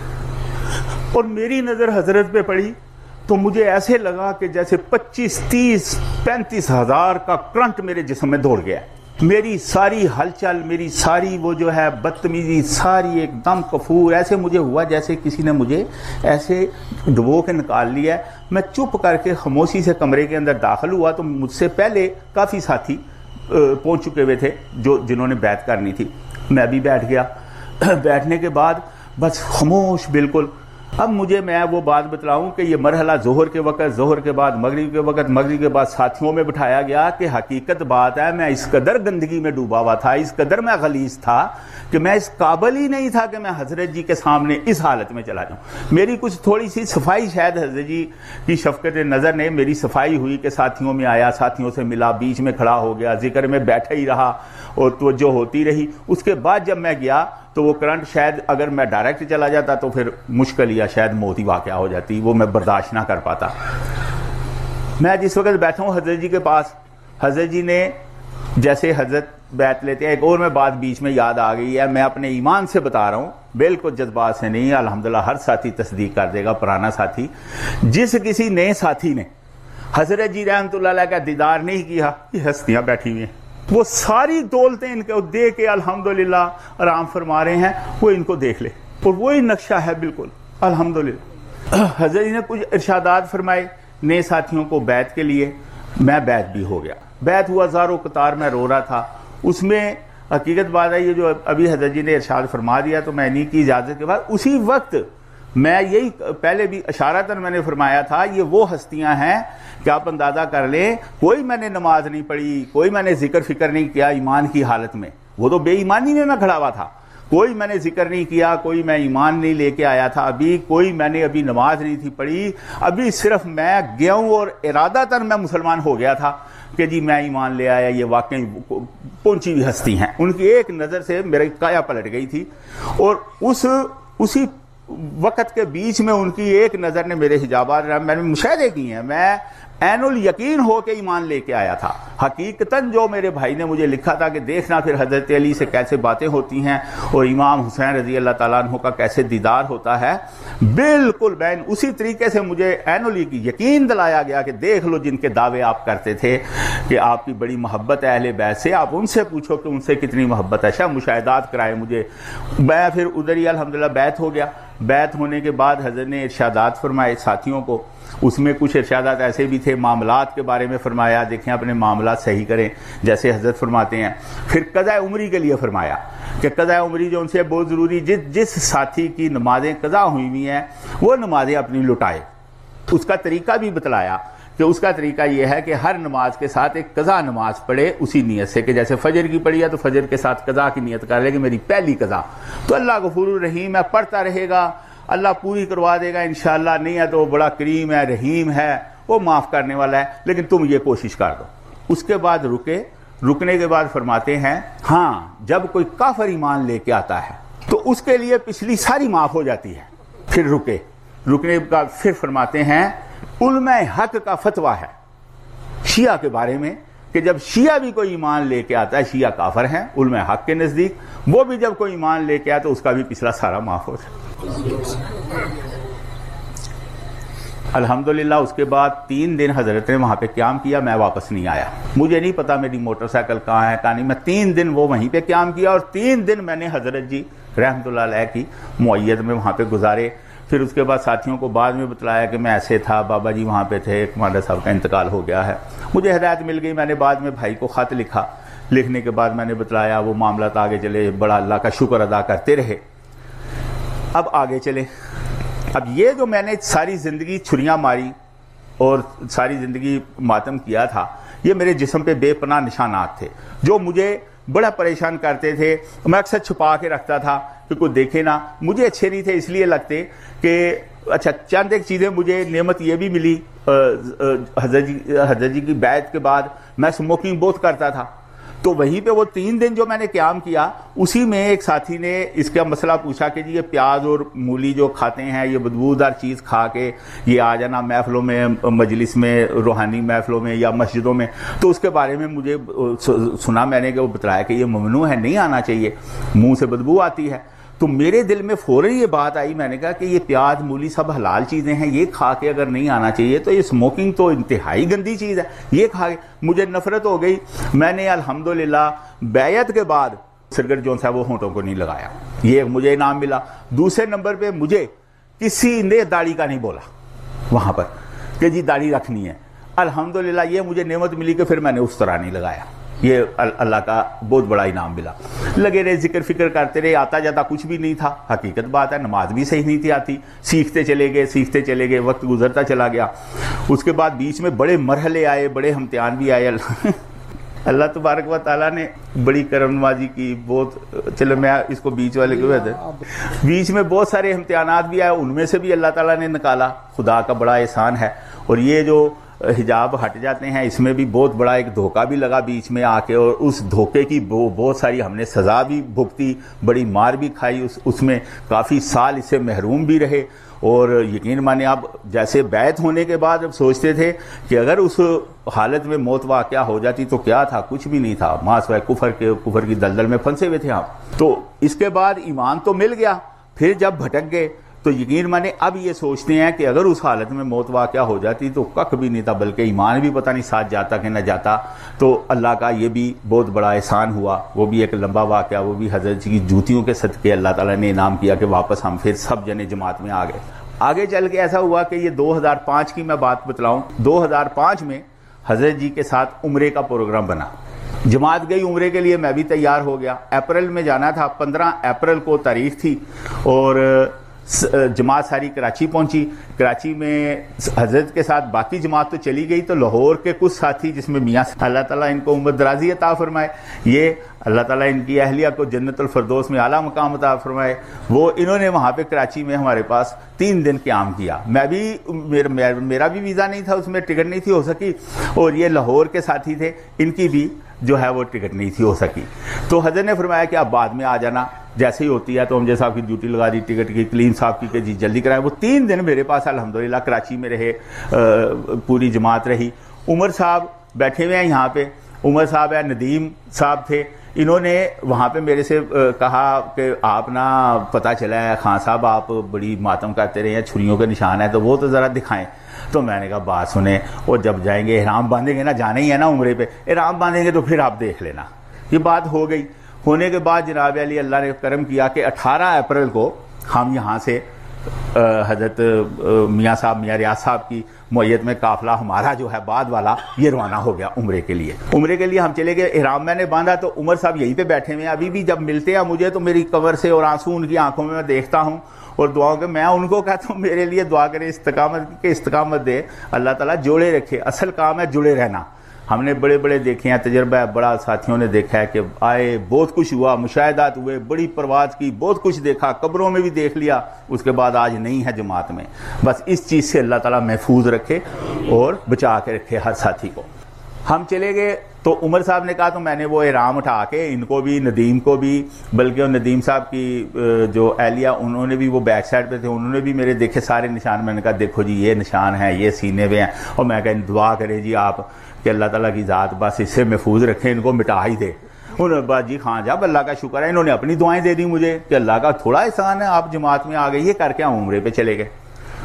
اور میری نظر حضرت پہ پڑی, تو مجھے ایسے لگا کہ جیسے 25, 30, 35 ہزار کا کرنٹ میرے جسم میں دوڑ گیا. میری ساری ہلچل, میری ساری وہ جو ہے بدتمیزی ساری ایک دم کفور, ایسے مجھے ہوا جیسے کسی نے مجھے ایسے ڈبو کے نکال لیا. میں چپ کر کے خاموشی سے کمرے کے اندر داخل ہوا تو مجھ سے پہلے کافی ساتھی پہنچ چکے ہوئے تھے جنہوں نے بیعت کرنی تھی. میں بھی بیٹھ گیا. بیٹھنے کے بعد بس خاموش بالکل. اب میں وہ بات بتلاؤں کہ یہ مرحلہ ظہر کے وقت, ظہر کے بعد مغرب کے وقت, مغرب کے بعد ساتھیوں میں بٹھایا گیا کہ حقیقت بات ہے میں اس قدر گندگی میں ڈوبا ہوا تھا, اس قدر میں غلیظ تھا کہ میں اس قابل ہی نہیں تھا کہ میں حضرت جی کے سامنے اس حالت میں چلا جاؤں. میری کچھ تھوڑی سی صفائی شاید حضرت جی کی شفقت نظر نے میری صفائی ہوئی کہ ساتھیوں میں آیا, ساتھیوں سے ملا, بیچ میں کھڑا ہو گیا, ذکر میں بیٹھا ہی رہا اور توجہ ہوتی رہی. اس کے بعد جب میں گیا تو وہ کرنٹ شاید اگر میں ڈائریکٹ چلا جاتا تو پھر مشکل یا شاید موت ہی واقعہ ہو جاتی, وہ میں برداشت نہ کر پاتا. میں جس وقت بیٹھا ہوں حضرت جی کے پاس, حضرت جی نے جیسے حضرت بیعت لیتے ہیں, ایک اور میں بات بیچ میں یاد آ گئی ہے, میں اپنے ایمان سے بتا رہا ہوں, بالکل جذبات سے نہیں. الحمدللہ ہر ساتھی تصدیق کر دے گا, پرانا ساتھی. جس کسی نئے ساتھی نے حضرت جی رحمۃ اللہ علیہ کا دیدار نہیں کیا, یہ ہستیاں بیٹھی ہوئی ہیں, وہ ساری دولتیں ان کو دے کے الحمدللہ آرام فرما رہے ہیں, وہ ان کو دیکھ لے. اور وہی نقشہ ہے بالکل الحمدللہ. حضرت جی نے کچھ ارشادات فرمائے نئے ساتھیوں کو بیعت کے لیے. میں بیعت بھی ہو گیا, بیعت ہوا, زارو قطار میں رو رہا تھا. اس میں حقیقت بات ہے یہ جو ابھی حضرت جی نے ارشاد فرما دیا تو میں انہیں کی اجازت کے بعد اسی وقت میں یہی پہلے بھی اشارتاً میں نے فرمایا تھا, یہ وہ ہستیاں ہیں کہ آپ اندازہ کر لیں, کوئی میں نے نماز نہیں پڑھی, کوئی میں نے ذکر فکر نہیں کیا ایمان کی حالت میں, وہ تو بے ایمانی میں کھڑا ہوا تھا. کوئی میں نے ذکر نہیں کیا, کوئی میں ایمان نہیں لے کے آیا تھا ابھی, کوئی میں نے ابھی نماز نہیں تھی پڑھی, ابھی صرف میں گیا ہوں اور ارادتاً میں مسلمان ہو گیا تھا کہ جی میں ایمان لے آیا. یہ واقعی پہنچی ہوئی ہستی ہیں. ان کی ایک نظر سے میری کایا پلٹ گئی تھی, اور اسی وقت کے بیچ میں ان کی ایک نظر نے میرے حجابات میں نے مشاہدے کی ہیں. میں عین الیقین ہو کے ایمان لے کے آیا تھا. حقیقتاً جو میرے بھائی نے مجھے لکھا تھا کہ دیکھنا پھر حضرت علی سے کیسے باتیں ہوتی ہیں اور امام حسین رضی اللہ تعالیٰ عنہ کا کیسے دیدار ہوتا ہے, بالکل بین اسی طریقے سے مجھے عین الی کی یقین دلایا گیا کہ دیکھ لو جن کے دعوے آپ کرتے تھے کہ آپ کی بڑی محبت ہے اہل بیت سے, آپ ان سے پوچھو کہ ان سے کتنی محبت ہے. شاہ مشاہدات کرائے مجھے. میں پھر ادھر ہی الحمدللہ بیعت ہو گیا. بیعت ہونے کے بعد حضرت نے ارشادات فرمائے ساتھیوں کو. اس میں کچھ ارشادات ایسے بھی تھے, معاملات کے بارے میں فرمایا, دیکھیں اپنے معاملات صحیح کریں جیسے حضرت فرماتے ہیں. پھر قضاء عمری کے لیے فرمایا کہ قضاء عمری جو ان سے بہت ضروری, جس ساتھی کی نمازیں قضا ہوئی ہوئی ہیں وہ نمازیں اپنی لٹائے. اس کا طریقہ بھی بتلایا کہ اس کا طریقہ یہ ہے کہ ہر نماز کے ساتھ ایک قضا نماز پڑھے اسی نیت سے, کہ جیسے فجر کی پڑھی ہے تو فجر کے ساتھ قضا کی نیت کر لے کہ میری پہلی قضا, تو اللہ غفور الرحیم ہے, پڑھتا رہے گا, اللہ پوری کروا دے گا انشاءاللہ. نہیں ہے تو وہ بڑا کریم ہے, رحیم ہے, وہ معاف کرنے والا ہے, لیکن تم یہ کوشش کر دو. اس کے بعد رکنے کے بعد فرماتے ہیں ہاں جب کوئی کافر ایمان لے کے آتا ہے تو اس کے لیے پچھلی ساری معاف ہو جاتی ہے. پھر رکنے کا پھر فرماتے ہیں علماء حق کا فتویٰ ہے شیعہ کے بارے میں کہ جب شیعہ بھی کوئی ایمان لے کے آتا ہے, شیعہ کافر ہیں علماء حق کے نزدیک, وہ بھی جب کوئی ایمان لے کے آتا تو اس کا بھی پچھلا سارا معاف ہو جائے. الحمدللہ اس کے بعد 3 دن حضرت نے وہاں پہ قیام کیا، میں واپس نہیں آیا، مجھے نہیں پتا میری موٹر سائیکل کہاں ہے کہاں نہیں، میں 3 دن وہ وہیں پہ قیام کیا، اور 3 دن میں نے حضرت جی رحمۃ اللہ علیہ کی معیت میں وہاں پہ گزارے۔ پھر اس کے بعد ساتھیوں کو بعد میں بتلایا کہ میں ایسے تھا، بابا جی وہاں پہ تھے، کمانڈر صاحب کا انتقال ہو گیا ہے، مجھے ہدایت مل گئی، میں نے بعد میں بھائی کو خط لکھا، لکھنے کے بعد میں نے بتلایا، وہ معاملات آگے چلے، بڑا اللہ کا شکر ادا کرتے رہے۔ اب آگے چلے، اب یہ جو میں نے ساری زندگی چھریاں ماری اور ساری زندگی ماتم کیا تھا، یہ میرے جسم پہ بے پناہ نشانات تھے جو مجھے بڑا پریشان کرتے تھے، میں اکثر چھپا کے رکھتا تھا کہ کوئی دیکھے نہ، مجھے اچھے نہیں تھے، اس لیے لگتے کہ اچھا چند ایک چیزیں مجھے نعمت یہ بھی ملی، حضرت جی کی بیعت کے بعد میں اسموکنگ بہت کرتا تھا، تو وہیں پہ وہ 3 دن جو میں نے قیام کیا، اسی میں ایک ساتھی نے اس کا مسئلہ پوچھا کہ جی یہ پیاز اور مولی جو کھاتے ہیں، یہ بدبودار چیز کھا کے یہ آ جانا محفلوں میں، مجلس میں، روحانی محفلوں میں یا مسجدوں میں، تو اس کے بارے میں مجھے سنا میں نے کہ وہ بتلایا کہ یہ ممنوع ہے، نہیں آنا چاہیے، منہ سے بدبو آتی ہے۔ تو میرے دل میں فوراً یہ بات آئی، میں نے کہا کہ یہ پیاز مولی سب حلال چیزیں ہیں، یہ کھا کے اگر نہیں آنا چاہیے تو یہ اسموکنگ تو انتہائی گندی چیز ہے، یہ کھا کے مجھے نفرت ہو گئی۔ میں نے الحمدللہ بیعت کے بعد سرگرد جون صاحب وہ ہونٹوں کو نہیں لگایا، یہ مجھے انعام ملا۔ دوسرے نمبر پہ مجھے کسی نے داڑھی کا نہیں بولا وہاں پر کہ جی داڑھی رکھنی ہے، الحمدللہ یہ مجھے نعمت ملی کہ پھر میں نے اس طرح نہیں لگایا، یہ اللہ کا بہت بڑا انعام ملا۔ لگے رہے ذکر فکر کرتے رہے، آتا جاتا کچھ بھی نہیں تھا، حقیقت بات ہے، نماز بھی صحیح نہیں تھی آتی، سیکھتے چلے گئے، وقت گزرتا چلا گیا۔ اس کے بعد بیچ میں بڑے مرحلے آئے، بڑے امتحان بھی آئے، اللہ تبارک و تعالیٰ نے بڑی کرم نوازی کی بہت، چلو میں اس کو بیچ والے کو بیچ میں بہت سارے امتحانات بھی آئے، ان میں سے بھی اللہ تعالیٰ نے نکالا، خدا کا بڑا احسان ہے۔ اور یہ جو حجاب ہٹ جاتے ہیں، اس میں بھی بہت بڑا ایک دھوکہ بھی لگا بیچ میں آ کے، اور اس دھوکے کی بہت ساری ہم نے سزا بھی بھگتی، بڑی مار بھی کھائی، اس میں کافی سال اس سے محروم بھی رہے۔ اور یقین مانے اب جیسے بیعت ہونے کے بعد اب سوچتے تھے کہ اگر اس حالت میں موت واقعہ ہو جاتی تو کیا تھا، کچھ بھی نہیں تھا، ماسوائے کفر کی دلدل میں پھنسے ہوئے تھے آپ۔ تو اس کے بعد ایمان تو مل گیا، پھر جب بھٹک گئے تو یقین مانے اب یہ سوچتے ہیں کہ اگر اس حالت میں موت واقعہ ہو جاتی تو کک بھی نہیں تھا، بلکہ ایمان بھی پتہ نہیں ساتھ جاتا کہ نہ جاتا۔ تو اللہ کا یہ بھی بہت بڑا احسان ہوا، وہ بھی ایک لمبا واقعہ، وہ بھی حضرت کی جوتیوں کے صدقے اللہ تعالیٰ نے انعام کیا کہ واپس ہم پھر سب جنے جماعت میں آ گئے۔ آگے چل کے ایسا ہوا کہ یہ 2005 کی میں بات بتلاؤں، 2005 میں حضرت جی کے ساتھ عمرے کا پروگرام بنا، جماعت گئی عمرے کے لیے، میں بھی تیار ہو گیا، اپریل میں جانا تھا، 15 اپریل کو تاریخ تھی، اور جماعت ساری کراچی پہنچی۔ کراچی میں حضرت کے ساتھ باقی جماعت تو چلی گئی، تو لاہور کے کچھ ساتھی جس میں میاں اللہ تعالیٰ ان کو عمر درازی عطا فرمائے، یہ اللہ تعالیٰ ان کی اہلیہ کو جنت الفردوس میں اعلیٰ مقام عطا فرمائے، وہ انہوں نے وہاں پہ کراچی میں ہمارے پاس 3 دن قیام کیا۔ میں بھی میرا بھی ویزا نہیں تھا، اس میں ٹکٹ نہیں تھی ہو سکی، اور یہ لاہور کے ساتھی تھے، ان کی بھی جو ہے وہ ٹکٹ نہیں تھی ہو سکی۔ تو حضرت نے فرمایا کہ آپ بعد میں آ جانا، جیسے ہی ہوتی ہے تو ہم صاحب کی ڈیوٹی لگا دی ٹکٹ کی، کلیم صاحب کی کہ جی جلدی کرائیں۔ وہ 3 دن میرے پاس الحمدللہ کراچی میں رہے، پوری جماعت رہی۔ عمر صاحب بیٹھے ہوئے ہیں یہاں پہ، عمر صاحب ہے، ندیم صاحب تھے، انہوں نے وہاں پہ میرے سے کہا کہ آپ نا پتہ چلا ہے خان صاحب آپ بڑی ماتم کرتے رہے ہیں، چھریوں کے نشان ہے، تو وہ تو ذرا دکھائیں۔ تو میں نے کہا بات سنیں، اور جب جائیں گے احرام باندھیں گے نا، جانا ہی ہے نا عمرے پہ، احرام باندھیں گے تو پھر آپ دیکھ لینا۔ یہ بات ہو گئی، ہونے کے بعد جناب علی اللہ نے کرم کیا کہ 18 اپریل کو ہم یہاں سے حضرت میاں صاحب، میاں ریاض صاحب کی معیت میں قافلہ ہمارا جو ہے بعد والا یہ روانہ ہو گیا عمرے کے لیے۔ عمرے کے لیے ہم چلے گئے، احرام میں نے باندھا تو عمر صاحب یہیں پہ بیٹھے ہوئے ہیں، ابھی بھی جب ملتے ہیں مجھے تو میری کمر سے اور آنسو ان کی آنکھوں میں دیکھتا ہوں، اور دعاؤں کے میں ان کو کہتا ہوں میرے لیے دعا کریں استقامت کے، استقامت دے اللہ تعالیٰ، جوڑے رکھے، اصل کام ہے جڑے رہنا۔ ہم نے بڑے بڑے دیکھے ہیں، تجربہ ہے بڑا، ساتھیوں نے دیکھا ہے کہ آئے بہت کچھ ہوا، مشاہدات ہوئے، بڑی پرواز کی، بہت کچھ دیکھا، قبروں میں بھی دیکھ لیا، اس کے بعد آج نہیں ہے جماعت میں۔ بس اس چیز سے اللہ تعالیٰ محفوظ رکھے اور بچا کے رکھے ہر ساتھی کو۔ ہم چلے گئے تو عمر صاحب نے کہا تو میں نے وہ احرام اٹھا کے ان کو بھی، ندیم کو بھی، بلکہ ندیم صاحب کی جو اہلیہ انہوں نے بھی، وہ بیک سائڈ پہ تھے، انہوں نے بھی میرے دیکھے سارے نشان، میں نے کہا دیکھو جی یہ نشان ہیں، یہ سینے پہ ہیں، اور میں کہا دعا کریں جی آپ کہ اللہ تعالیٰ کی ذات بس اس سے محفوظ رکھے، ان کو مٹا ہی دے۔ انہوں نے کہا جی خان جب اللہ کا شکر ہے، انہوں نے اپنی دعائیں دے دی مجھے کہ اللہ کا تھوڑا احسان ہے آپ جماعت میں آ گئے، یہ کر کے ہم عمرے پہ چلے گئے۔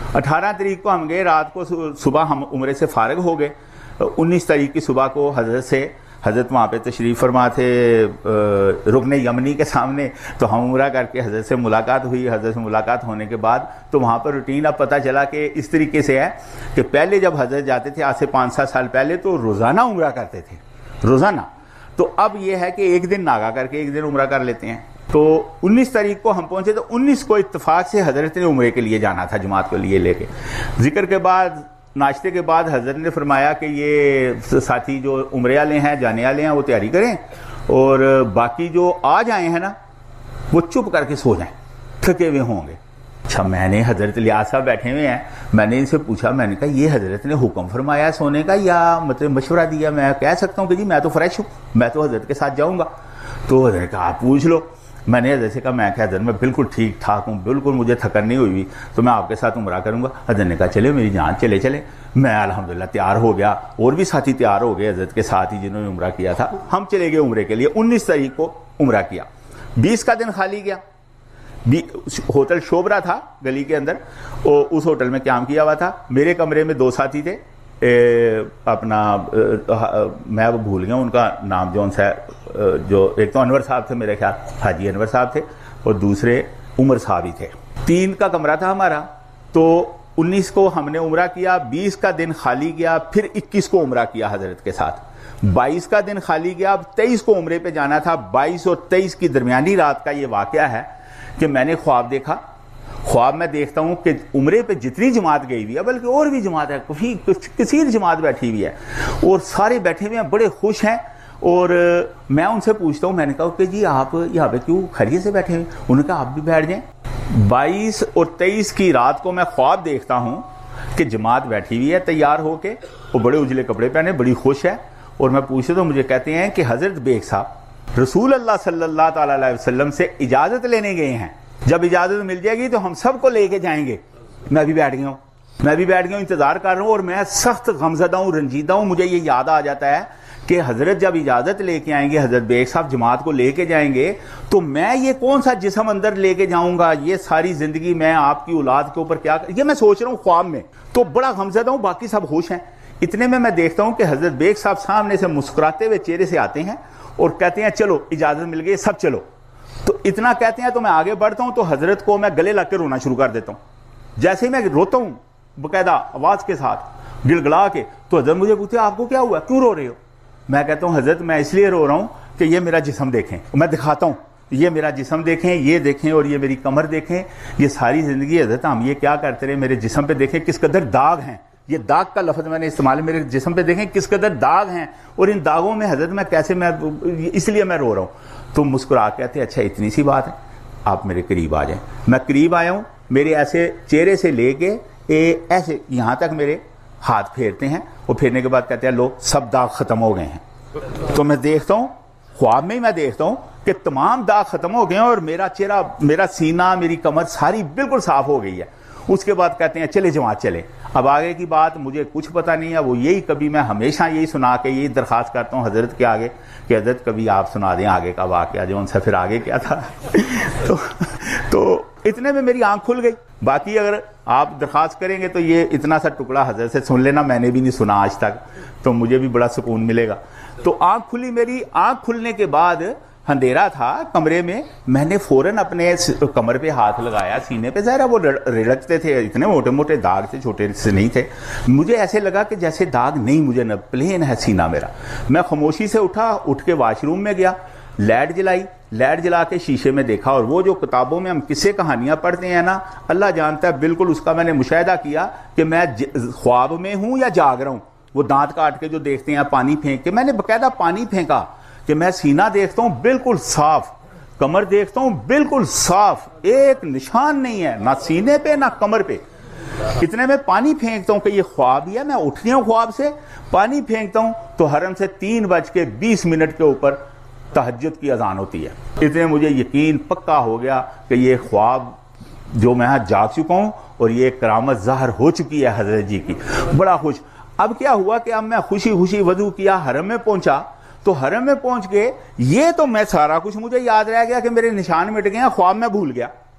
18 तारीख को हम गए, रात को सुबह हम उम्रे से फारिग हो गए। 19 तारीख की सुबह को हज़रत वहाँ पे तशरीफ़ फरमा थे रुकने यमनी के सामने, तो हम उम्रा करके हज़रत से मुलाकात हुई। हज़रत से मुलाकात होने के बाद तो वहाँ पर रूटीन अब पता चला कि इस तरीके से है कि पहले जब हज़रत जाते थे आज से 5-7 साल पहले तो रोज़ाना उम्रा करते थे, रोज़ाना। तो अब ये है कि एक दिन नागा करके एक दिन उम्रा कर लेते हैं। तो 19 तारीख को हम पहुंचे, तो 19 को इत्तेफाक से हज़रत ने उम्रे के लिए जाना था, जमात को लिए लेके। जिक्र के बाद नाश्ते के बाद हज़रत ने फरमाया कि ये साथी जो उम्रे वाले हैं, जाने वाले हैं, वो तैयारी करें और बाकी जो आ जाए हैं ना वो चुप करके सो जाएं, थके हुए होंगे। अच्छा, मैंने हज़रत लियाज साहब बैठे हुए हैं, मैंने इनसे पूछा, मैंने कहा ये हज़रत ने हुक्म फरमाया सोने का या मतलब मशवरा दिया? मैं कह सकता हूँ कि जी मैं तो फ्रेश हूँ, मैं तो हज़रत के साथ जाऊँगा। तो हज़रत कहा आप पूछ लो। मैंने हज़रत से कहा मैं क्या हज़रत मैं बिल्कुल ठीक ठाक हूँ, बिल्कुल मुझे थकन नहीं हुई, तो मैं आपके साथ उम्रा करूँगा। हज़रत ने कहा चले मेरी जान, चले चले। मैं अल्हम्दुलिल्लाह तैयार हो गया, और भी साथी तैयार हो गए हज़रत के साथ ही जिन्होंने उम्रा किया था। हम चले गए उम्रे के लिए। 19 तारीख को उम्रा किया, 20 का दिन खाली गया। होटल शोबरा था गली के अंदर, और उस होटल में क्याम किया हुआ था। मेरे कमरे में 2 साथी थे, मैं वो भूल गया उनका नाम, जो सा जो एक तो अनवर साहब थे मेरे ख्याल, हाजी अनवर साहब थे, और दूसरे उमर साहब ही थे। 3 का कमरा था हमारा। तो 19 को हमने उम्रा किया, 20 का दिन खाली गया, फिर 21 को उम्रा किया हजरत के साथ। 22 का दिन खाली गया, अब 23 को उम्रे पे जाना था। 22 और 23 की दरमियानी रात का ये वाकया है कि मैंने ख्वाब देखा। ख्वाब में देखता हूं कि उम्रे पे जितनी जमात गई हुई है, बल्कि और भी जमात है, किसी जमात बैठी हुई है, और सारे बैठे हुए हैं, बड़े खुश हैं। और मैं उनसे पूछता हूं, मैंने कहा कि जी आप यहाँ पे क्यों खैरियत से बैठे हैं? उन्होंने कहा आप भी बैठ जाएं। 22 और 23 की रात को मैं ख्वाब देखता हूं कि जमात बैठी हुई है तैयार होके, वो बड़े उजले कपड़े पहने, बड़ी खुश है। और मैं पूछता तो मुझे कहते हैं कि हजरत बेग साहब रसूल अल्लाह सल्लल्लाहु अलैहि वसल्लम से इजाजत लेने गए हैं, जब इजाजत मिल जाएगी तो हम सबको लेके जाएंगे। मैं भी बैठ गया हूँ, इंतजार कर रहा हूँ, और मैं सख्त गमजदा हूँ, रंजीदा हूँ। मुझे ये याद आ जाता है कि हजरत जब इजाजत लेके आएंगे, हजरत बेग साहब जमात को लेके जाएंगे, तो मैं ये कौन सा जिस्म अंदर लेके जाऊंगा? ये सारी जिंदगी मैं आपकी औलाद के ऊपर क्या, ये मैं सोच रहा हूँ ख्वाब में। तो बड़ा गमजदा हूँ, बाकी सब होश हैं। इतने में मैं देखता हूँ कि हजरत बेग साहब सामने से मुस्कुराते हुए चेहरे से आते हैं और कहते हैं चलो इजाजत मिल गई, सब चलो। तो इतना कहते हैं तो मैं आगे बढ़ता हूं, तो हजरत को मैं गले लग के रोना शुरू कर देता हूं। जैसे ही मैं रोता हूं बकायदा आवाज के साथ गिड़गड़ा के, तो हजरत मुझे पूछते आपको क्या हुआ, क्यों रो रहे हो? मैं कहता हूं हजरत मैं इसलिए रो रहा हूं कि ये मेरा जिस्म देखें। मैं दिखाता हूं, ये मेरा जिस्म देखें, ये देखें, और ये मेरी कमर देखें। ये सारी जिंदगी हजरत हम ये क्या करते रहे, मेरे जिस्म पे देखें किस कदर दाग हैं। ये दाग का लफ्ज मैंने इस्तेमाल, मेरे जिस्म पे देखें किस कदर दाग हैं, और इन दागों में हजरत मैं कैसे, मैं इसलिए मैं रो रहा हूं। तो मुस्कुरा कहते अच्छा इतनी सी बात है, आप मेरे करीब आ जाएं। मैं करीब आया हूं, मेरे ऐसे चेहरे से लेके ऐसे यहां तक मेरे हाथ फेरते हैं, और फेरने के बाद कहते हैं लो सब दाग खत्म हो गए हैं। तो मैं देखता हूं, ख्वाब में ही मैं देखता हूं कि तमाम दाग खत्म हो गए हैं, और मेरा चेहरा, मेरा सीना, मेरी कमर सारी बिल्कुल साफ हो गई है। उसके बाद कहते हैं चले जमात चले। अब आगे की बात मुझे कुछ पता नहीं है, वो यही कभी मैं हमेशा यही सुना के यही दरखास्त करता हूँ हजरत के आगे कि हजरत कभी आप सुना दें आगे का वाकया, जो उनसे फिर आगे क्या था। तो इतने में मेरी आंख खुल गई। बाकी अगर आप दरखास्त करेंगे तो ये इतना सा टुकड़ा हजरत से सुन लेना, मैंने भी नहीं सुना आज तक, तो मुझे भी बड़ा सुकून मिलेगा। तो आंख खुली मेरी। आंख खुलने के बाद अंधेरा था कमरे में, मैंने फौरन अपने कमर पे हाथ लगाया, सीने पे। जरा वो रिड़कते थे, इतने मोटे मोटे दाग थे, छोटे से नहीं थे। मुझे ऐसे लगा कि जैसे दाग नहीं, मुझे न प्लेन है सीना मेरा। मैं खामोशी से उठा, उठ के वाशरूम में गया, लाइट जलाई, लाइट जला के शीशे में देखा, और वो जो किताबों में हम किस्से कहानियां पढ़ते हैं ना, अल्लाह जानता है बिल्कुल उसका मैंने मुशाहिदा किया कि मैं ख्वाब में हूं या जाग रहा हूं। वो दांत काट के जो देखते हैं, पानी फेंक के, मैंने बकायदा पानी फेंका कि मैं सीना देखता हूं बिल्कुल साफ, कमर देखता हूं बिल्कुल साफ, एक निशान नहीं है ना सीने पे ना कमर पे। इतने में पानी फेंकता हूं कि ये ख्वाब ही है। मैं उठ गया हूं ख्वाब से, पानी फेंकता हूं तो हरम से 3:20 के ऊपर तहज्जुद की अजान होती है। इतने मुझे यकीन पक्का हो गया कि ये ख्वाब जो मैं जाग चुका हूं, और ये करामत ज़ाहिर हो चुकी है हजरत जी की। बड़ा खुश। अब क्या हुआ कि अब मैं खुशी खुशी वजू किया, हरम में पहुंचा। तो हरम में पहुंच के ये तो मैं सारा कुछ मुझे याद रह गया कि मेरे निशान मिट गए हैं, ख्वाब में भूल गया।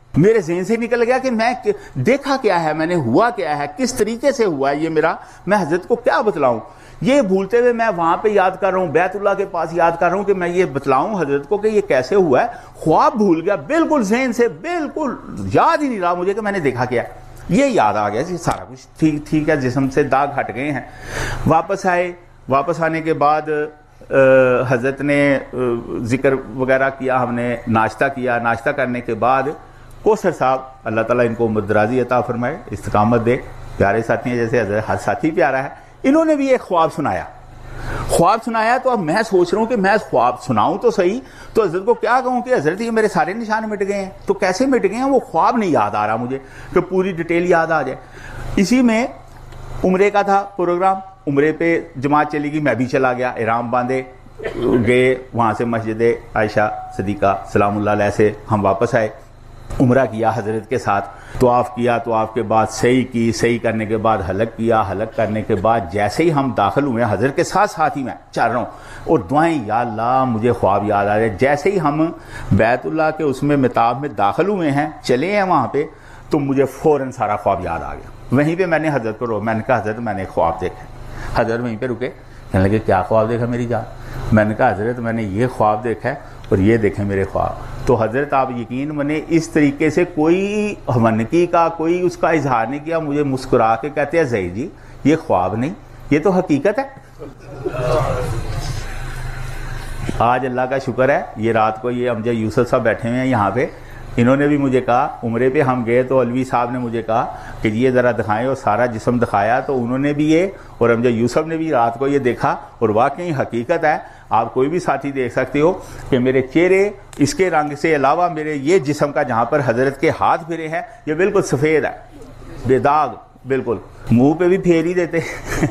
میرے ذہن سے نکل گیا کہ میں دیکھا کیا ہے، میں نے ہوا کیا ہے، کس طریقے سے ہوا ہے یہ میرا، میں حضرت کو کیا بتلاؤں. یہ بھولتے ہوئے میں وہاں پہ یاد کر رہا ہوں، بیت اللہ کے پاس یاد کر رہا ہوں کہ میں یہ بتلاؤں حضرت کو کہ یہ کیسے ہوا ہے. خواب بھول گیا بالکل، ذہن سے بالکل یاد ہی نہیں رہا مجھے کہ میں نے دیکھا کیا. یہ یاد آ گیا سارا کچھ ٹھیک ہے، جسم سے داغ ہٹ گئے ہیں. واپس آئے، واپس آنے کے بعد حضرت نے ذکر وغیرہ کیا، ہم نے ناشتہ کیا. ناشتہ کرنے کے بعد کوثر صاحب، اللہ تعالیٰ ان کو عمر درازی عطا فرمائے، استقامت دے، پیارے ساتھی ہیں جیسے حضرت ہر ساتھی پیارا ہے، انہوں نے بھی ایک خواب سنایا. خواب سنایا تو اب میں سوچ رہا ہوں کہ میں خواب سناؤں تو صحیح، تو حضرت کو کیا کہوں کہ حضرت یہ میرے سارے نشان مٹ گئے ہیں. تو کیسے مٹ گئے ہیں وہ خواب نہیں یاد آ رہا مجھے کہ پوری ڈیٹیل یاد آ جائے. اسی میں عمرے کا تھا پروگرام، عمرے پہ جماعت چلی گئی، میں بھی چلا گیا. احرام باندھے گئے، وہاں سے مسجد عائشہ صدیقہ سلام اللہ علیہ سے ہم واپس آئے. عمرہ کیا حضرت کے ساتھ، طواف کیا، طواف کے بعد صحیح کی، صحیح کرنے کے بعد حلق کیا، حلق کرنے کے بعد جیسے ہی ہم داخل ہوئے حضرت کے ساتھ ہی میں چل رہا ہوں اور دعائیں، یا اللہ مجھے خواب یاد آ رہے. جیسے ہی ہم بیت اللہ کے اس میں متاب میں داخل ہوئے ہیں، چلے ہیں وہاں پہ، تو مجھے فوراً سارا خواب یاد آ گیا. وہیں پہ میں نے حضرت کو میں نے کہا حضرت میں نے خواب دیکھا. حضرت وہیں پہ رکے، کہنے لگے کیا خواب دیکھا میری جان؟ میں نے کہا حضرت میں نے یہ خواب دیکھا ہے اور یہ دیکھیں میرے خواب. تو حضرت آپ یقین منے اس طریقے سے کوئی ہمنکی کا کوئی اس کا اظہار نہیں کیا، مجھے مسکرا کے کہتے ہیں ظہیر جی یہ خواب نہیں، یہ تو حقیقت ہے. آج اللہ کا شکر ہے، یہ رات کو یہ امجد یوسف صاحب بیٹھے ہوئے ہیں یہاں پہ، انہوں نے بھی مجھے کہا، عمرے پہ ہم گئے تو علوی صاحب نے مجھے کہا کہ یہ ذرا دکھائیں، اور سارا جسم دکھایا تو انہوں نے بھی یہ اور امجد یوسف نے بھی رات کو یہ دیکھا. اور واقعی حقیقت ہے، آپ کوئی بھی ساتھی دیکھ سکتے ہو کہ میرے چہرے اس کے رنگ سے علاوہ میرے یہ جسم کا جہاں پر حضرت کے ہاتھ پھرے ہیں یہ بالکل سفید ہے، بے داغ بالکل. منہ پہ بھی پھیر ہی دیتے.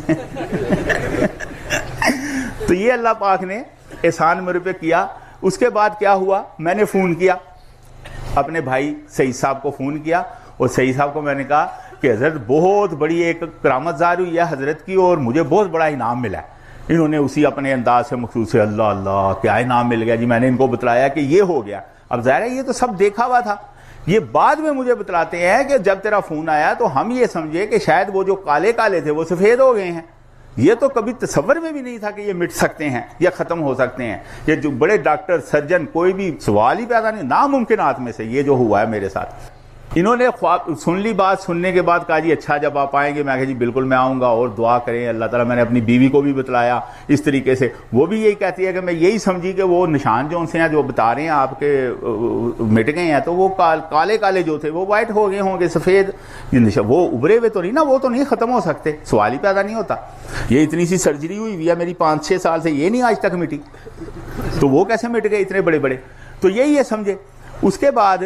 تو یہ اللہ پاک نے احسان میرے پہ کیا. اس کے بعد کیا ہوا، میں نے فون کیا اپنے بھائی سعید صاحب کو، فون کیا اور سعید صاحب کو میں نے کہا کہ حضرت بہت بڑی ایک کرامت ظاہر ہوئی ہے حضرت کی اور مجھے بہت بڑا انعام ملا ہے. انہوں نے اسی اپنے انداز سے مخصوص سے اللہ اللہ کیا انعام مل گیا جی. میں نے ان کو بتلایا کہ یہ ہو گیا. اب ظاہر ہے یہ تو سب دیکھا ہوا تھا. یہ بعد میں مجھے بتلاتے ہیں کہ جب تیرا فون آیا تو ہم یہ سمجھے کہ شاید وہ جو کالے کالے تھے وہ سفید ہو گئے ہیں. یہ تو کبھی تصور میں بھی نہیں تھا کہ یہ مٹ سکتے ہیں یا ختم ہو سکتے ہیں. یہ جو بڑے ڈاکٹر سرجن کوئی بھی سوال ہی پیدا نہیں، ناممکنات میں سے یہ جو ہوا ہے میرے ساتھ. انہوں نے خواب سن لی، بات سننے کے بعد کہا جی اچھا جب آپ آئیں گے. میں کہا جی بالکل میں آؤں گا اور دعا کریں اللہ تعالیٰ. میں نے اپنی بیوی کو بھی بتلایا اس طریقے سے، وہ بھی یہی کہتی ہے کہ میں یہی سمجھی کہ وہ نشان جو ان سے ہیں جو بتا رہے ہیں آپ کے مٹ گئے ہیں، تو وہ کالے کالے جو تھے وہ وائٹ ہو گئے ہوں گے، سفید. وہ ابھرے ہوئے تو نہیں نا، وہ تو نہیں ختم ہو سکتے، سوال ہی پیدا نہیں ہوتا. یہ اتنی سی سرجری ہوئی ہے میری 5-6 سال سے، یہ نہیں آج تک مٹی، تو وہ کیسے مٹ گئے اتنے بڑے بڑے. تو یہی ہے سمجھے. اس کے بعد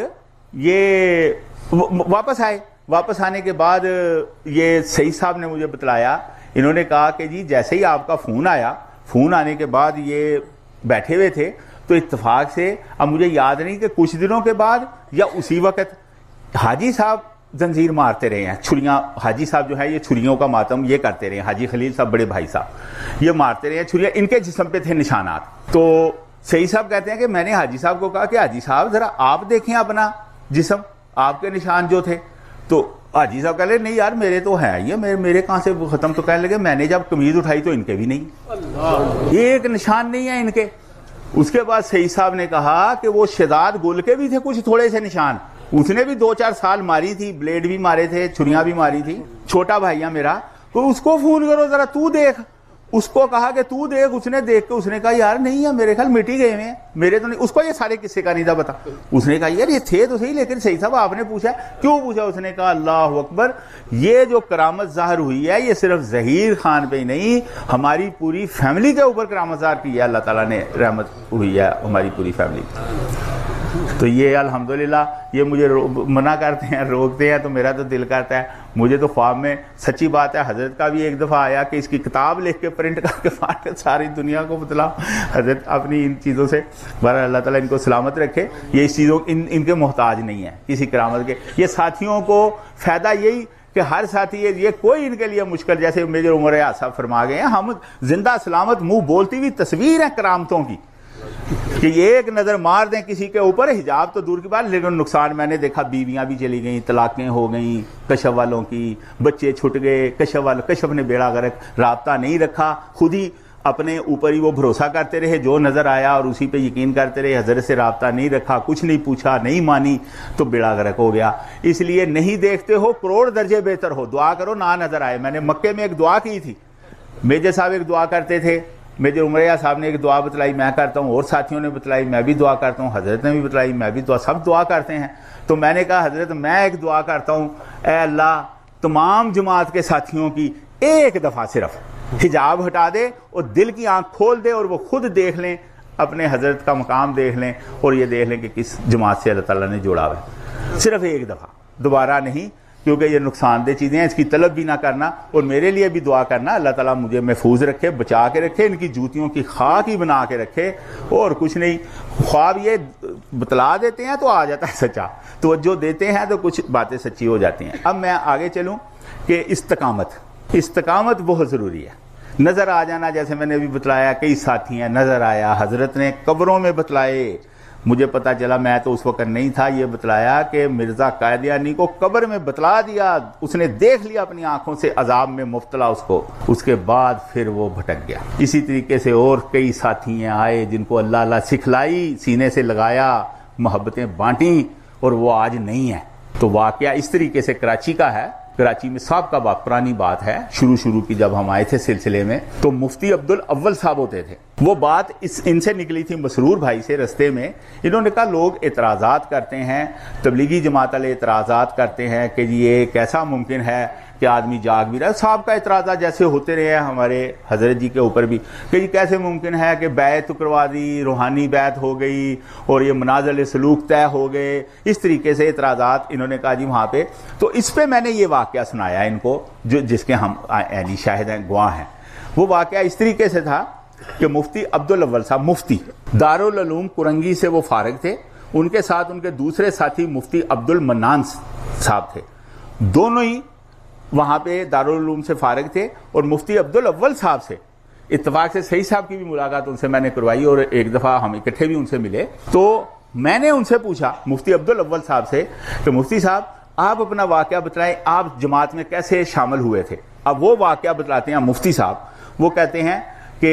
یہ واپس آئے. واپس آنے کے بعد یہ سعید صاحب نے مجھے بتلایا، انہوں نے کہا کہ جی جیسے ہی آپ کا فون آیا، فون آنے کے بعد یہ بیٹھے ہوئے تھے تو اتفاق سے، اب مجھے یاد نہیں کہ کچھ دنوں کے بعد یا اسی وقت حاجی صاحب زنجیر مارتے رہے ہیں، چھریاں. حاجی صاحب جو ہے یہ چھریوں کا ماتم یہ کرتے رہے ہیں، حاجی خلیل صاحب بڑے بھائی صاحب یہ مارتے رہے ہیں چھریاں. ان کے جسم پہ تھے نشانات. تو سعید صاحب کہتے ہیں کہ میں نے حاجی صاحب کو کہا کہ حاجی صاحب ذرا آپ دیکھیں اپنا جسم، آپ کے نشان جو تھے. تو حاجی صاحب کہہ لے نہیں یار میرے تو ہے یہ، میرے کہاں سے ختم. تو کہنے لگے میں نے جب قمیض اٹھائی تو ان کے بھی نہیں، ایک نشان نہیں ہے ان کے. اس کے بعد سعید صاحب نے کہا کہ وہ شہزاد گل کے بھی تھے کچھ تھوڑے سے نشان، اس نے بھی 2-4 سال ماری تھی، بلیڈ بھی مارے تھے، چھریاں بھی ماری تھی. چھوٹا بھائی ہے میرا، تو اس کو فون کرو ذرا تو دیکھ. اس کو کہا کہ تو دیکھ. اس نے دیکھ کے اس نے کہا یار نہیں ہے میرے خیال مٹی گئے ہیں میرے تو نہیں. اس کو یہ سارے قصے کا نہیں تھا پتا. اس نے کہا یار یہ تھے تو صحیح، لیکن صحیح صاحب آپ نے پوچھا کیوں پوچھا؟ اس نے کہا اللہ اکبر، یہ جو کرامت ظاہر ہوئی ہے یہ صرف ظہیر خان پہ ہی نہیں، ہماری پوری فیملی کے اوپر کرامت ظاہر کی ہے اللہ تعالیٰ نے، رحمت ہوئی ہے ہماری پوری فیملی. تو یہ الحمدللہ یہ مجھے منع کرتے ہیں، روکتے ہیں، تو میرا تو دل کرتا ہے. مجھے تو خواب میں سچی بات ہے حضرت کا بھی ایک دفعہ آیا کہ اس کی کتاب لکھ کے پرنٹ کر کے پڑھ کے ساری دنیا کو بتلا. حضرت اپنی ان چیزوں سے بہرحال اللہ تعالیٰ ان کو سلامت رکھے. یہ اس چیزوں ان کے محتاج نہیں ہیں کسی کرامت کے. یہ ساتھیوں کو فائدہ یہی کہ ہر ساتھی یہ کوئی ان کے لیے مشکل، جیسے میجر عمر صاحب فرما گئے ہیں، ہم زندہ سلامت منہ بولتی ہوئی تصویر ہیں کرامتوں کی. کہ یہ ایک نظر مار دیں کسی کے اوپر، حجاب تو دور کی بات، لیکن نقصان میں نے دیکھا، بیویاں بھی چلی گئیں، طلاقیں ہو گئیں کشف والوں کی، بچے چھٹ گئے، کشف نے بیڑا غرق، رابطہ نہیں رکھا، خود ہی اپنے اوپر ہی وہ بھروسہ کرتے رہے، جو نظر آیا اور اسی پہ یقین کرتے رہے، حضرت سے رابطہ نہیں رکھا، کچھ نہیں پوچھا، نہیں مانی، تو بیڑا غرق ہو گیا۔ اس لیے نہیں دیکھتے ہو کروڑ درجے بہتر ہو، دعا کرو نہ نظر آئے۔ میں نے مکے میں ایک دعا کی تھی، میجر صاحب ایک دعا کرتے تھے، میجر عمریہ صاحب نے ایک دعا بتلائی، میں کرتا ہوں، اور ساتھیوں نے بتلائی، میں بھی دعا کرتا ہوں، حضرت نے بھی بتلائی، میں بھی دعا، سب دعا کرتے ہیں۔ تو میں نے کہا حضرت میں ایک دعا کرتا ہوں، اے اللہ تمام جماعت کے ساتھیوں کی ایک دفعہ صرف حجاب ہٹا دے اور دل کی آنکھ کھول دے اور وہ خود دیکھ لیں، اپنے حضرت کا مقام دیکھ لیں اور یہ دیکھ لیں کہ کس جماعت سے اللہ تعالیٰ نے جوڑا ہوا ہے، صرف ایک دفعہ، دوبارہ نہیں، کیونکہ یہ نقصان دہ چیزیں ہیں، اس کی طلب بھی نہ کرنا، اور میرے لیے بھی دعا کرنا اللہ تعالیٰ مجھے محفوظ رکھے، بچا کے رکھے، ان کی جوتیوں کی خاک ہی بنا کے رکھے، اور کچھ نہیں۔ خواب یہ بتلا دیتے ہیں تو آ جاتا ہے سچا، توجہ دیتے ہیں تو کچھ باتیں سچی ہو جاتی ہیں۔ اب میں آگے چلوں کہ استقامت بہت ضروری ہے۔ نظر آ جانا، جیسے میں نے ابھی بتلایا، کئی ساتھی ہیں نظر آیا، حضرت نے قبروں میں بتلائے، مجھے پتا چلا، میں تو اس وقت نہیں تھا، یہ بتلایا کہ مرزا قادیانی کو قبر میں بتلا دیا، اس نے دیکھ لیا اپنی آنکھوں سے عذاب میں مبتلا اس کو، اس کے بعد پھر وہ بھٹک گیا۔ اسی طریقے سے اور کئی ساتھی ہیں آئے جن کو اللہ اللہ سکھلائی، سینے سے لگایا، محبتیں بانٹیں، اور وہ آج نہیں ہے۔ تو واقعہ اس طریقے سے کراچی کا ہے، کراچی میں صاحب کا بات، پرانی بات ہے، شروع کی جب ہم آئے تھے سلسلے میں، تو مفتی عبدالاول صاحب ہوتے تھے، وہ بات ان سے نکلی تھی مسرور بھائی سے رستے میں، انہوں نے کہا لوگ اعتراضات کرتے ہیں، تبلیغی جماعت والے اعتراضات کرتے ہیں کہ یہ کیسا ممکن ہے کہ آدمی جاگ بھی رہا ہے۔ صاحب کا اعتراضات جیسے ہوتے رہے ہیں ہمارے حضرت جی کے اوپر بھی، کہ یہ کیسے ممکن ہے کہ بیعت کروا دی، روحانی بیعت ہو گئی اور یہ منازل سلوک طے ہو گئے، اس طریقے سے اعتراضات انہوں نے کہا جی وہاں پہ۔ تو اس پہ میں نے یہ واقعہ سنایا ان کو، جس کے ہم عینی شاہد ہیں، گواہ ہیں۔ وہ واقعہ اس طریقے سے تھا کہ مفتی عبدالاول صاحب، مفتی دارالعلوم کرنگی سے وہ فارغ تھے، ان کے ساتھ ان کے دوسرے ساتھی مفتی عبدالمنان صاحب تھے، دونوں ہی وہاں پہ دارالعلوم سے فارغ تھے، اور مفتی عبدالاول صاحب سے اتفاق سے سعید صاحب کی بھی ملاقات ان سے میں نے کروائی، اور ایک دفعہ ہم اکٹھے بھی ان سے ملے۔ تو میں نے ان سے پوچھا مفتی عبدالاول صاحب سے کہ مفتی صاحب آپ اپنا واقعہ بتلائیں، آپ جماعت میں کیسے شامل ہوئے تھے؟ اب وہ واقعہ بتلاتے ہیں مفتی صاحب، وہ کہتے ہیں کہ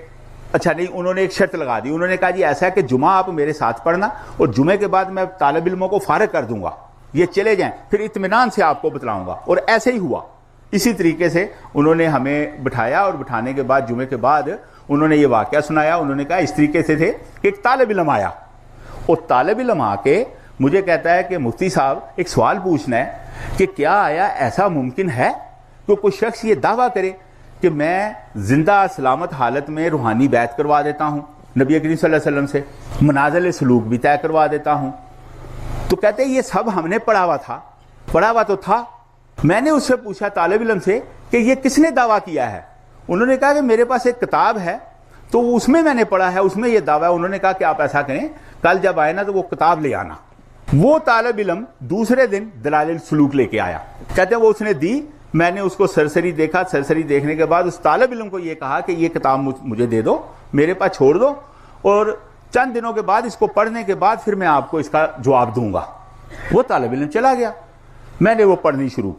اچھا نہیں، انہوں نے ایک شرط لگا دی، انہوں نے کہا جی ایسا ہے کہ جمعہ آپ میرے ساتھ پڑھنا، اور جمعے کے بعد میں طالب علموں کو فارغ کر دوں گا، یہ چلے جائیں، پھر اطمینان سے آپ کو بتلاؤں گا۔ اور ایسے ہی ہوا، اسی طریقے سے انہوں نے ہمیں بٹھایا، اور بٹھانے کے بعد جمعے کے بعد انہوں نے یہ واقعہ سنایا۔ انہوں نے کہا اس طریقے سے تھے کہ ایک طالب علم آیا، اور طالب علم آ کے مجھے کہتا ہے کہ مفتی صاحب ایک سوال پوچھنا ہے کہ کیا آیا ایسا ممکن ہے کہ کوئی شخص یہ دعویٰ کرے کہ میں زندہ سلامت حالت میں روحانی بیعت کروا دیتا ہوں نبی کریم صلی اللہ علیہ وسلم سے، منازل سلوک بھی طے کروا دیتا ہوں؟ تو کہتے ہیں یہ سب ہم نے پڑھا ہوا تو تھا۔ میں نے اس سے پوچھا طالب علم سے کہ یہ کس نے دعویٰ کیا ہے؟ انہوں نے کہا کہ میرے پاس ایک کتاب ہے، تو اس میں نے پڑھا ہے، اس میں یہ دعویٰ ہے۔ انہوں نے کہا کہ آپ ایسا کریں، کل جب آئے نا تو وہ کتاب لے آنا۔ وہ طالب علم دوسرے دن دلائل السلوک لے کے آیا، کہتے ہیں وہ اس نے دی، میں نے اس کو سرسری دیکھا، سرسری دیکھنے کے بعد اس طالب علم کو یہ کہا کہ یہ کتاب مجھے دے دو، میرے پاس چھوڑ دو، اور چند دنوں کے بعد اس کو پڑھنے کے بعد پھر میں آپ کو اس کا جواب دوں گا۔ وہ طالب علم چلا گیا، میں نے وہ پڑھنی شروع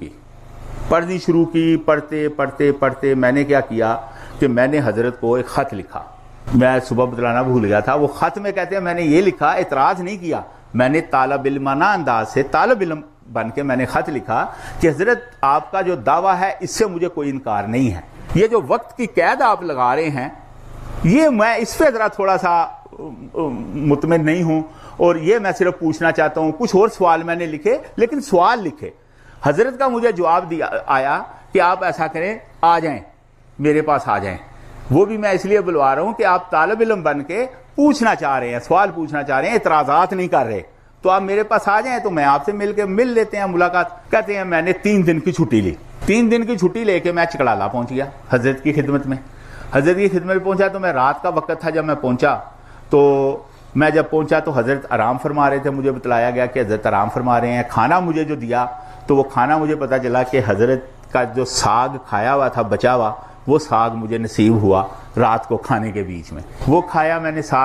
کی، پڑھتے میں نے کیا کیا کہ میں نے حضرت کو ایک خط لکھا، میں صبح بتلانا بھول گیا تھا۔ وہ خط میں کہتے ہیں میں نے یہ لکھا، اعتراض نہیں کیا، میں نے طالب علمانہ انداز سے طالب علم بن کے میں نے خط لکھا کہ حضرت آپ کا جو دعویٰ ہے اس سے مجھے کوئی انکار نہیں ہے، یہ جو وقت کی قید آپ لگا رہے ہیں یہ میں اس پہ ذرا تھوڑا سا مطمئن نہیں ہوں، اور یہ میں صرف پوچھنا چاہتا ہوں۔ کچھ اور سوال میں نے لکھے، لیکن سوال لکھے۔ حضرت کا مجھے جواب آیا کہ آپ ایسا کریں، آ جائیں میرے پاس، آ جائیں۔ وہ بھی میں اس لیے بلوا رہا ہوں کہ آپ طالب علم بن کے پوچھنا چاہ رہے ہیں، سوال پوچھنا چاہ رہے ہیں، اعتراضات نہیں کر رہے، تو آپ میرے پاس آ جائیں تو میں آپ سے مل لیتے ہیں، ملاقات کہتے ہیں۔ میں نے 3 دن کی چھٹی لی، 3 دن کی چھٹی لے کے میں چکڑالہ پہنچ گیا حضرت کی خدمت میں۔ حضرت کی خدمت میں پہنچا تو میں رات کا وقت تھا جب میں پہنچا، تو میں جب پہنچا تو حضرت آرام فرما رہے تھے، مجھے بتلایا گیا کہ حضرت آرام فرما رہے ہیں۔ کھانا مجھے جو دیا تو وہ کھانا مجھے پتا چلا کہ حضرت کا جو ساگ کھایا ہوا تھا بچا ہوا، وہ ساگ مجھے نصیب ہوا رات کو کھانے کے بیچ میں، وہ کھایا میں نے ساگ،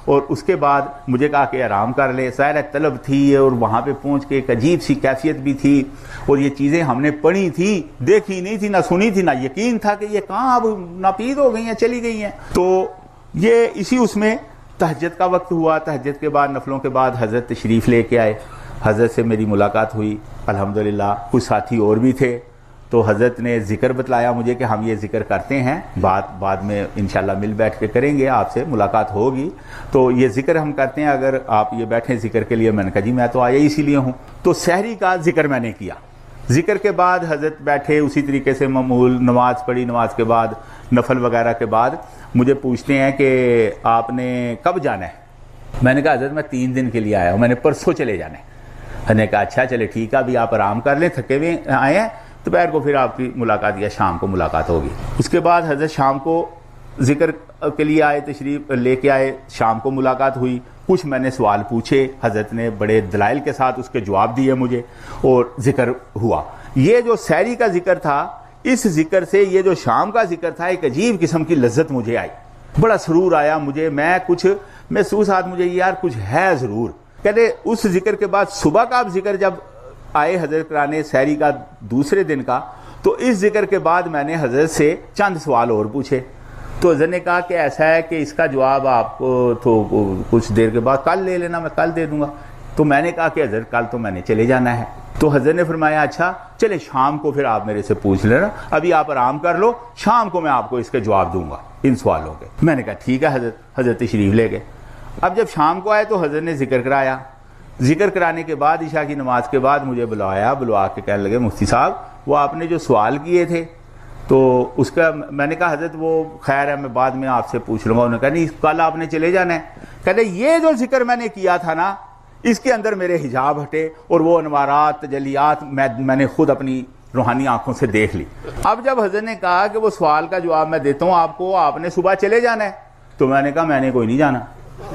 اور اس کے بعد مجھے کہا کہ آرام کر لے. ظاہر ہے طلب تھی اور وہاں پہ پہنچ کے ایک عجیب سی کیفیت بھی تھی, اور یہ چیزیں ہم نے پڑھی تھی, دیکھی نہیں تھی, نہ سنی تھی, نہ یقین تھا کہ یہ کہاں اب ناپید ہو گئی ہیں, چلی گئی ہیں. تو یہ اسی اس میں تہجد کا وقت ہوا. تہجد کے بعد نفلوں کے بعد حضرت تشریف لے کے آئے. حضرت سے میری ملاقات ہوئی الحمدللہ. کچھ ساتھی اور بھی تھے, تو حضرت نے ذکر بتلایا مجھے کہ ہم یہ ذکر کرتے ہیں, بعد میں انشاءاللہ مل بیٹھ کے کریں گے, آپ سے ملاقات ہوگی. تو یہ ذکر ہم کرتے ہیں, اگر آپ یہ بیٹھیں ذکر کے لیے. میں نے کہا جی میں تو آیا اسی لیے ہوں. تو سحری کا ذکر میں نے کیا. ذکر کے بعد حضرت بیٹھے اسی طریقے سے معمول, نماز پڑھی. نماز کے بعد نفل وغیرہ کے بعد مجھے پوچھتے ہیں کہ آپ نے کب جانا ہے. میں نے کہا حضرت میں 3 دن کے لیے آیا ہوں, میں نے پرسوں چلے جانا ہے. میں نے کہا اچھا چلے ٹھیک ہے, ابھی آپ آرام کر لیں, تھکے ہوئے آئے ہیں, دوپہر کو پھر آپ کی ملاقات یا شام کو ملاقات ہوگی. اس کے بعد حضرت شام کو ذکر کے لیے آئے, تشریف لے کے آئے. شام کو ملاقات ہوئی. کچھ میں نے سوال پوچھے, حضرت نے بڑے دلائل کے ساتھ اس کے جواب دیے مجھے, اور ذکر ہوا. یہ جو سحری کا ذکر تھا, اس ذکر سے یہ جو شام کا ذکر تھا, ایک عجیب قسم کی لذت مجھے آئی, بڑا سرور آیا مجھے. میں کچھ محسوسات مجھے یار کچھ ہے ضرور. کہتے اس ذکر کے بعد صبح کا آپ ذکر جب آئے حضرت کرانے سحری کا دوسرے دن کا, تو اس ذکر کے بعد میں نے حضرت سے چند سوال اور پوچھے. تو حضرت نے کہا کہ ایسا ہے کہ اس کا جواب آپ کو تو کچھ دیر کے بعد کل لے لینا, میں کل دے دوں گا. تو میں نے کہا کہ حضرت کل تو میں نے چلے جانا ہے. تو حضرت نے فرمایا اچھا چلے شام کو پھر آپ میرے سے پوچھ لینا, ابھی آپ آرام کر لو, شام کو میں آپ کو اس کے جواب دوں گا ان سوالوں کے. میں نے کہا ٹھیک ہے حضرت. حضرت تشریف لے گئے. اب جب شام کو آئے تو حضرت نے ذکر کرایا. ذکر کرانے کے بعد عشاء کی نماز کے بعد مجھے بلوا کے کہنے لگے مفتی صاحب وہ آپ نے جو سوال کیے تھے تو اس کا, میں نے کہا حضرت وہ خیر ہے میں بعد میں آپ سے پوچھ لوں گا. انہوں نے کہا نہیں کل آپ نے چلے جانا ہے. کہتے یہ جو ذکر میں نے کیا تھا نا, اس کے اندر میرے حجاب ہٹے, اور وہ انوارات تجلیات میں نے خود اپنی روحانی آنکھوں سے دیکھ لی. اب جب حضرت نے کہا کہ وہ سوال کا جواب میں دیتا ہوں آپ کو, آپ نے صبح چلے جانا ہے, تو میں نے کہا میں نے کوئی نہیں جانا,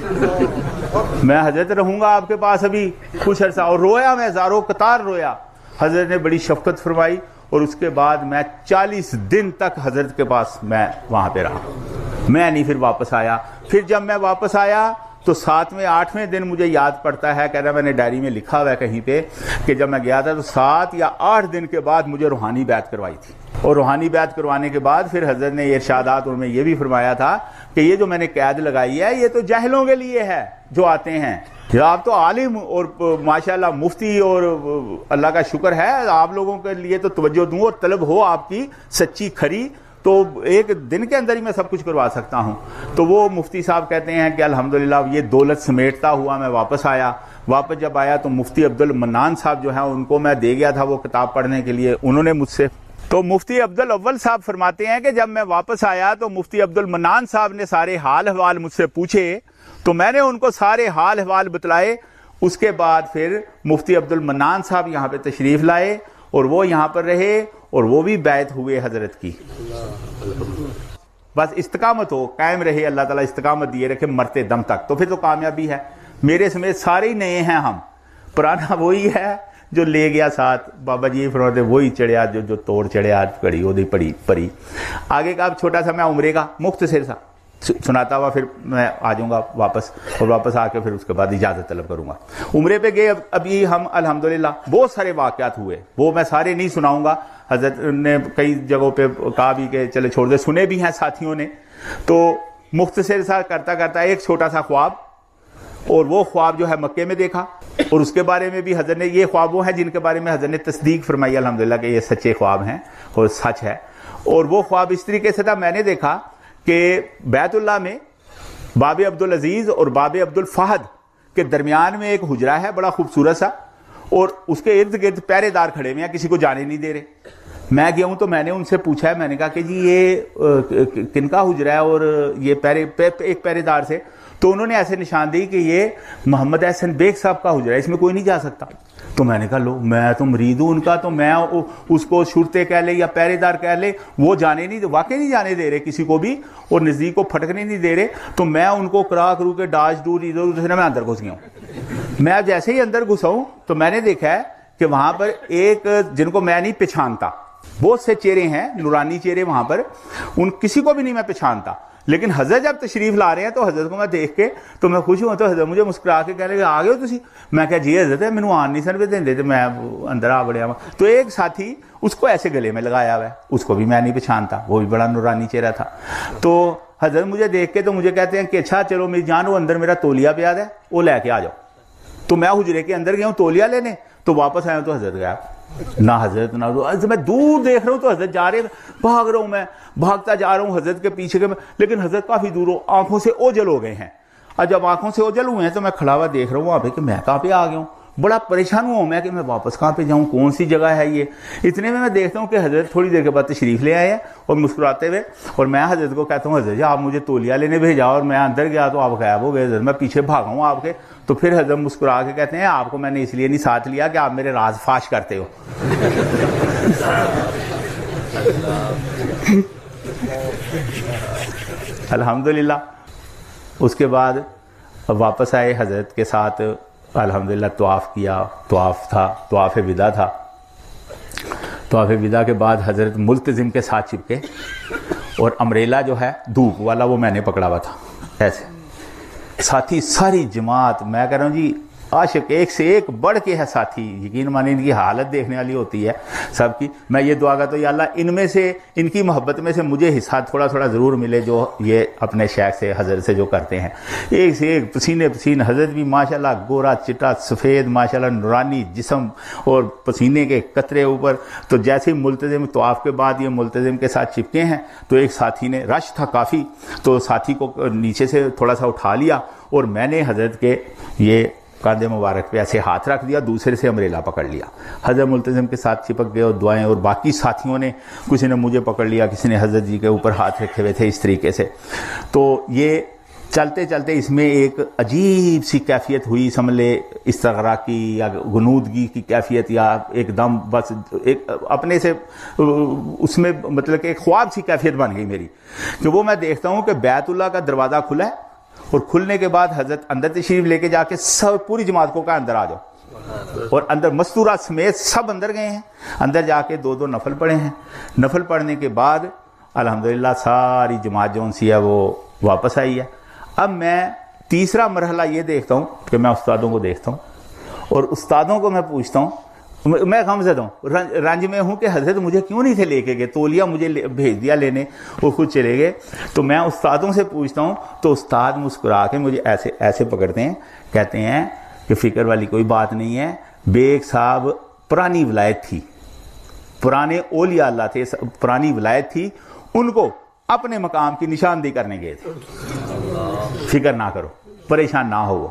میں حضرت رہوں گا آپ کے پاس ابھی کچھ عرصہ. اور رویا, میں ہزاروں قطار رویا. حضرت نے بڑی شفقت فرمائی, اور اس کے بعد میں 40 دن تک حضرت کے پاس میں وہاں پہ رہا. میں نہیں پھر واپس آیا. پھر جب میں واپس آیا تو 7ویں 8ویں دن مجھے یاد پڑتا ہے, کہہ رہا میں نے ڈائری میں لکھا ہوا ہے کہیں پہ کہ جب میں گیا تھا تو 7 یا 8 دن کے بعد مجھے روحانی بیعت کروائی تھی. اور روحانی بیعت کروانے کے بعد پھر حضرت نے یہ ارشادات میں یہ بھی فرمایا تھا کہ یہ جو میں نے قید لگائی ہے یہ تو جاہلوں کے لیے ہے جو آتے ہیں. آپ تو عالم اور ماشاءاللہ مفتی, اور اللہ کا شکر ہے آپ لوگوں کے لیے تو توجہ دوں اور طلب ہو آپ کی سچی کھری, تو ایک دن کے اندر ہی میں سب کچھ کروا سکتا ہوں. تو وہ مفتی صاحب کہتے ہیں کہ الحمدللہ یہ دولت سمیٹتا ہوا میں واپس آیا. واپس جب آیا تو مفتی عبد المنان صاحب جو ہیں ان کو میں دے گیا تھا وہ کتاب پڑھنے کے لیے, انہوں نے مجھ سے, تو مفتی عبد الاول صاحب فرماتے ہیں کہ جب میں واپس آیا تو مفتی عبد المنان صاحب نے سارے حال احوال مجھ سے پوچھے, تو میں نے ان کو سارے حال احوال بتلائے. اس کے بعد پھر مفتی عبد المنان صاحب یہاں پہ تشریف لائے, اور وہ یہاں پر رہے, اور وہ بھی بیعت ہوئے حضرت کی. بس استقامت ہو, قائم رہے, اللہ تعالیٰ استقامت دیے رکھے مرتے دم تک, تو پھر تو کامیابی ہے. میرے سمیت سارے ہی نئے ہیں ہم, پرانا وہی ہے جو لے گیا ساتھ. بابا جی فرماتے وہی چڑھیا جو توڑ چڑھیا کڑی وہ پری. آگے کا اب چھوٹا سا میں عمرے کا مختصر سا سناتا ہوا پھر میں آ جاؤں گا واپس, اور واپس آ کے پھر اس کے بعد اجازت طلب کروں گا. عمرے پہ گئے, ابھی ہم الحمدللہ بہت سارے واقعات ہوئے, وہ میں سارے نہیں سناؤں گا. حضرت نے کئی جگہوں پہ کہا بھی کہ چلے چھوڑ دے, سنے بھی ہیں ساتھیوں نے. تو مختصر سا کرتا کرتا ایک چھوٹا سا خواب, اور وہ خواب جو ہے مکے میں دیکھا, اور اس کے بارے میں بھی حضرت نے, یہ خواب وہ ہیں جن کے بارے میں حضرت نے تصدیق فرمائی الحمدللہ کہ یہ سچے خواب ہیں اور سچ ہے. اور وہ خواب اس طریقے سے تھا, میں نے دیکھا کہ بیت اللہ میں باب عبدالعزیز اور باب عبدالفہد کے درمیان میں ایک حجرہ ہے بڑا خوبصورت سا, اور اس کے ارد گرد پہرے دار کھڑے ہوئے ہیں, کسی کو جانے نہیں دے رہے. میں گیا ہوں تو میں نے ان سے پوچھا ہے, میں نے کہا کہ جی یہ کن کا حجرہ ہے, اور یہ ایک پہرے دار سے, تو انہوں نے ایسے نشان دی کہ یہ محمد احسن بیگ صاحب کا حجرہ ہے, اس میں کوئی نہیں جا سکتا. تو میں نے کہا لو میں تو مرید ہوں ان کا, تو میں اس کو شرطے کہہ لے یا پہرے دار کہہ لے, وہ جانے نہیں, واقعی نہیں جانے دے رہے کسی کو بھی, اور نزدیک کو پھٹکنے نہیں دے رہے. تو میں ان کو کرو کے ڈاش ڈور ادھر ادھر میں اندر گھس گیا ہوں. میں جیسے ہی اندر گھسا ہوں تو میں نے دیکھا ہے کہ وہاں پر ایک جن کو میں نہیں پہچانتا, بہت سے چہرے ہیں نورانی چہرے وہاں پر, ان کسی کو بھی نہیں میں پہچانتا, لیکن حضرت جب تشریف لا رہے ہیں تو حضرت کو میں دیکھ کے تو میں خوش ہوں, تو حضرت مجھے مسکرا کے کہہ رہے آ گئے ہو تسی. میں کہا جی حضرت ہے, مینوں آن نہیں سن دے تے میں اندر آ بڑیا. تو ایک ساتھی اس کو ایسے گلے میں لگایا ہوا ہے, اس کو بھی میں نہیں پہچانتا, وہ بھی بڑا نورانی چہرہ تھا. تو حضرت مجھے دیکھ کے تو مجھے کہتے ہیں کہ اچھا چلو میری جان, وہ اندر میرا تولیہ پہ یاد ہے, وہ لے کے آ جاؤ. تو میں حجرے کے اندر گیا ہوں تولیہ لینے, تو واپس آیا ہوں تو حضرت گیا, نہ حضرت نہ میں دور دیکھ رہا ہوں تو حضرت جا رہے ہیں, بھاگ رہا ہوں, میں بھاگتا جا رہا ہوں حضرت کے پیچھے کے, لیکن حضرت کافی دور ہو, آنکھوں سے اوجل ہو گئے ہیں. اور جب آنکھوں سے اوجل ہوئے ہیں تو میں کھڑا ہوا دیکھ رہا ہوں وہاں پہ کہ میں کہاں پہ آ گیا ہوں. بڑا پریشان ہوا ہوں میں کہ میں واپس کہاں پہ جاؤں, کون سی جگہ ہے یہ. اتنے میں دیکھتا ہوں کہ حضرت تھوڑی دیر کے بعد تشریف لے آئے ہیں اور مسکراتے ہوئے, اور میں حضرت کو کہتا ہوں حضرت جی آپ مجھے تولیہ لینے بھیجا, اور میں اندر گیا تو آپ غائب ہو گئے. حضرت میں پیچھے بھاگا ہوں آپ کے, تو پھر حضرت مسکرا کے کہتے ہیں آپ کو میں نے اس لیے نہیں ساتھ لیا کہ آپ میرے راز فاش کرتے ہو. الحمدللہ. اس کے بعد واپس آئے حضرت کے ساتھ, الحمدللہ طواف کیا. طواف تھا, طواف وداع تھا. طواف وداع کے بعد حضرت ملتزم کے ساتھ چپکے, اور امریلا جو ہے دھوپ والا وہ میں نے پکڑا ہوا تھا ایسے. ساتھی ساری جماعت, میں کہہ رہا ہوں جی عاشق ایک سے ایک بڑھ کے ہے ساتھی, یقین مانے ان کی حالت دیکھنے والی ہوتی ہے سب کی. میں یہ دعا کرتا ہوں یا اللہ ان میں سے, ان کی محبت میں سے مجھے حصہ تھوڑا تھوڑا ضرور ملے جو یہ اپنے شیخ سے حضرت سے جو کرتے ہیں. ایک سے ایک پسینے پسین, حضرت بھی ماشاءاللہ گورا چٹا سفید ماشاءاللہ نورانی جسم اور پسینے کے قطرے اوپر. تو جیسے ہی ملتزم طواف کے بعد یہ ملتزم کے ساتھ چپکے ہیں تو ایک ساتھی نے, رش تھا کافی, تو ساتھی کو نیچے سے تھوڑا سا اٹھا لیا, اور میں نے حضرت کے یہ کاندھے مبارک پہ ایسے ہاتھ رکھ دیا, دوسرے سے امریلا پکڑ لیا. حضرت ملتزم کے ساتھ چپک گئے اور دعائیں, اور باقی ساتھیوں نے کسی نے مجھے پکڑ لیا, کسی نے حضرت جی کے اوپر ہاتھ رکھے ہوئے تھے اس طریقے سے. تو یہ چلتے چلتے اس میں ایک عجیب سی کیفیت ہوئی, سمجھ لے استغراق کی یا غنودگی کی کیفیت, یا ایک دم بس ایک اپنے سے اس میں مطلب کہ ایک خواب سی کیفیت بن گئی میری, کہ وہ میں دیکھتا ہوں کہ بیت اللہ کا دروازہ کھلا ہے, اور کھلنے کے بعد حضرت اندر تشریف لے کے جا کے سب پوری جماعت کو کہا اندر آ جاؤ, اور اندر مستورہ سمیت سب اندر گئے ہیں. اندر جا کے 2 نفل پڑھے ہیں. نفل پڑھنے کے بعد الحمدللہ ساری جماعت جو سی ہے وہ واپس آئی ہے. اب میں تیسرا مرحلہ یہ دیکھتا ہوں کہ میں استادوں کو دیکھتا ہوں, اور استادوں کو میں پوچھتا ہوں, میں غمزدہ ہوں, رنج میں ہوں کہ حضرت مجھے کیوں نہیں تھے لے کے گئے, تولیہ مجھے بھیج دیا لینے, وہ خود چلے گئے. تو میں استادوں سے پوچھتا ہوں تو استاد مسکرا کے مجھے ایسے ایسے پکڑتے ہیں, کہتے ہیں کہ فکر والی کوئی بات نہیں ہے, بیگ صاحب پرانی ولایت تھی, پرانے اولیاء اللہ تھے, پرانی ولایت تھی, ان کو اپنے مقام کی نشاندہی کرنے گئے تھے, فکر نہ کرو, پریشان نہ ہو.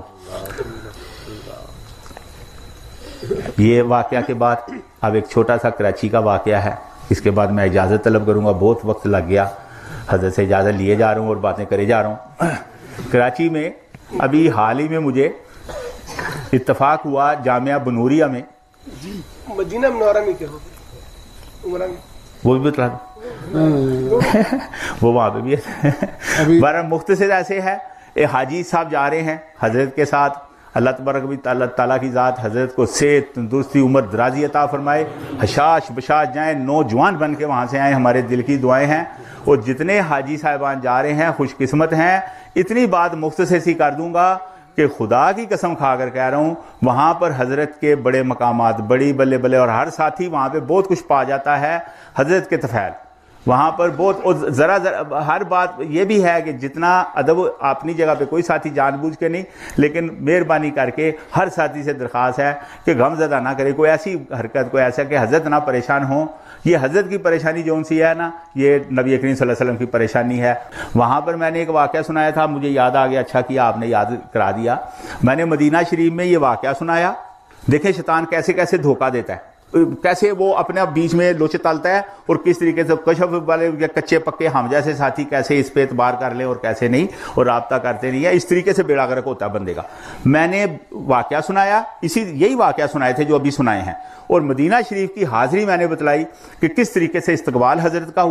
یہ واقعہ کے بعد اب ایک چھوٹا سا کراچی کا واقعہ ہے, اس کے بعد میں اجازت طلب کروں گا, بہت وقت لگ گیا, حضرت سے اجازت لیے جا رہا ہوں اور باتیں کرے جا رہا ہوں. کراچی میں ابھی حال ہی میں مجھے اتفاق ہوا جامعہ بنوریہ میں, مدینہ منورہ میں کیا عمرہ میں, وہ بھی بتلا دوں وہ وہاں پہ بھی ہے. بارہ مختصر ایسے ہے, حاجی صاحب جا رہے ہیں حضرت کے ساتھ, اللہ تبارک بھی تعالیٰ کی ذات حضرت کو صحت تندرستی عمر درازی عطا فرمائے, حشاش بشاش جائیں, نوجوان بن کے وہاں سے آئیں, ہمارے دل کی دعائیں ہیں. اور جتنے حاجی صاحبان جا رہے ہیں خوش قسمت ہیں. اتنی بات مختصر سی کر دوں گا کہ خدا کی قسم کھا کر کہہ رہا ہوں, وہاں پر حضرت کے بڑے مقامات, بڑی بلے بلے, اور ہر ساتھی وہاں پہ بہت کچھ پا جاتا ہے حضرت کے طفیل وہاں پر بہت. اور ذرا ہر بات یہ بھی ہے کہ جتنا ادب اپنی جگہ پہ کوئی ساتھی جان بوجھ کے نہیں, لیکن مہربانی کر کے ہر ساتھی سے درخواست ہے کہ غم زدہ نہ کرے, کوئی ایسی حرکت, کوئی ایسا کہ حضرت نہ پریشان ہوں. یہ حضرت کی پریشانی جو ان سی ہے نا, یہ نبی کریم صلی اللہ علیہ وسلم کی پریشانی ہے. وہاں پر میں نے ایک واقعہ سنایا تھا, مجھے یاد آ گیا, اچھا کیا آپ نے یاد کرا دیا. میں نے مدینہ شریف میں یہ واقعہ سنایا. دیکھیں شیطان کیسے کیسے دھوکہ دیتا ہے, کیسے وہ اپنے بیچ میں لوچے تلتا ہے, اور کس طریقے سے کشف والے کچے پکے ہم جیسے ساتھی کیسے اس پہ اعتبار کر لیں اور کیسے نہیں, اور رابطہ کرتے نہیں ہے. اس طریقے سے بیڑا غرق ہوتا ہے بندے کا. میں نے واقعہ سنایا, یہی واقعہ سنائے تھے جو ابھی سنائے ہیں, اور مدینہ شریف کی حاضری میں نے بتلائی کہ کس طریقے سے استقبال حضرت کا ہوا,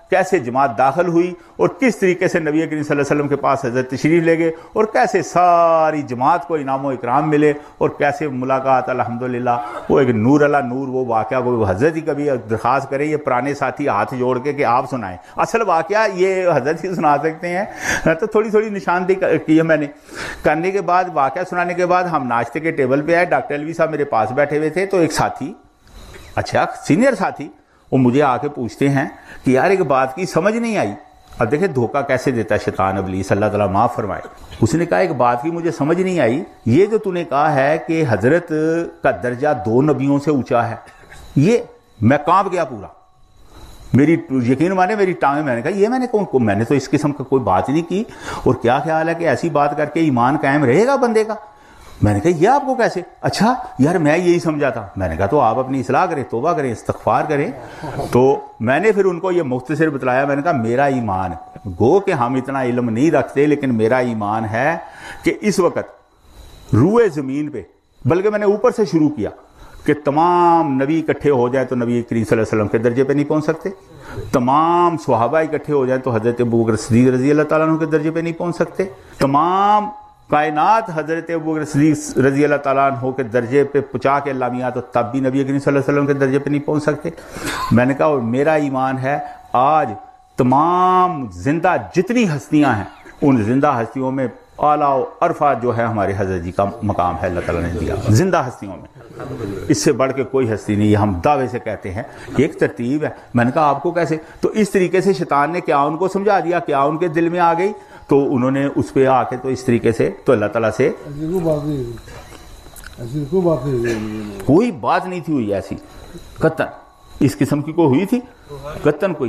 کیسے جماعت داخل ہوئی اور کس طریقے سے نبی کریم صلی اللہ علیہ وسلم کے پاس حضرت تشریف لے گئے اور کیسے ساری جماعت کو انعام و اکرام ملے اور کیسے ملاقات الحمدللہ وہ ایک نور اللہ نور وہ واقعہ کو حضرت ہی کبھی درخواست کرے یہ پرانے ساتھی ہاتھ جوڑ کے کہ آپ سنائیں، اصل واقعہ یہ حضرت ہی سنا سکتے ہیں۔ تو تھوڑی تھوڑی نشاندہی کی ہے میں نے، کرنے کے بعد واقعہ سنانے کے بعد ہم ناشتے کے ٹیبل پہ آئے، ڈاکٹر الوی صاحب میرے پاس بیٹھے ہوئے تھے، تو ایک ساتھی اچھا سینئر ساتھی وہ مجھے آ کے پوچھتے ہیں کہ یار ایک بات کی سمجھ نہیں آئی۔ اب دیکھیں دھوکہ کیسے دیتا ہے شیطان ابلیس، اللہ تعالیٰ معاف فرمائے۔ اس نے کہا ایک بات کی مجھے سمجھ نہیں آئی، یہ جو تو نے کہا ہے کہ حضرت کا درجہ 2 نبیوں سے اونچا ہے، یہ میں کانپ گیا پورا، میری یقین مانے میری ٹانگیں، میں نے کہا یہ میں نے تو اس قسم کا کوئی بات نہیں کی، اور کیا خیال ہے کہ ایسی بات کر کے ایمان قائم رہے گا بندے کا؟ میں نے کہا یہ آپ کو کیسے؟ اچھا یار میں یہی سمجھا تھا۔ میں نے کہا تو آپ اپنی اصلاح کریں، توبہ کریں، استغفار کریں۔ تو میں نے پھر ان کو یہ مختصر بتلایا، میں نے کہا میرا ایمان، گو کہ ہم اتنا علم نہیں رکھتے، لیکن میرا ایمان ہے کہ اس وقت روئے زمین پہ، بلکہ میں نے اوپر سے شروع کیا کہ تمام نبی اکٹھے ہو جائیں تو نبی کریم صلی اللہ علیہ وسلم کے درجے پہ نہیں پہنچ سکتے، تمام صحابہ اکٹھے ہو جائیں تو حضرت ابوبکر صدیق رضی اللہ تعالیٰ عنہ کے درجے پہ نہیں پہنچ سکتے، تمام کائنات حضرت ابوبکر صدیق رضی اللہ تعالیٰ عنہ کے درجے پہ پہنچا کے اللہ میاں تو تب بھی نبی کریم صلی اللہ علیہ وسلم کے درجے پہ نہیں پہنچ سکتے۔ میں نے کہا اور میرا ایمان ہے آج تمام زندہ جتنی ہستیاں ہیں ان زندہ ہستیوں میں اعلیٰ و عرفہ جو ہے ہمارے حضرت جی کا مقام ہے، اللہ تعالیٰ نے دیا زندہ ہستیوں میں، اس سے بڑھ کے کوئی ہستی نہیں، یہ ہم دعوے سے کہتے ہیں، یہ ایک ترتیب ہے۔ میں نے کہا آپ کو کیسے؟ تو اس طریقے سے شیطان نے کیا ان کو سمجھا دیا، کیا ان کے دل میں آ گئی، تو انہوں نے اس پہ آ کے تو اس طریقے سے تو اللہ تعالیٰ سے کوئی بات نہیں تھی ہوئی ایسی، قطن اس قسم کی کوئی ہوئی تھی، قطن کوئی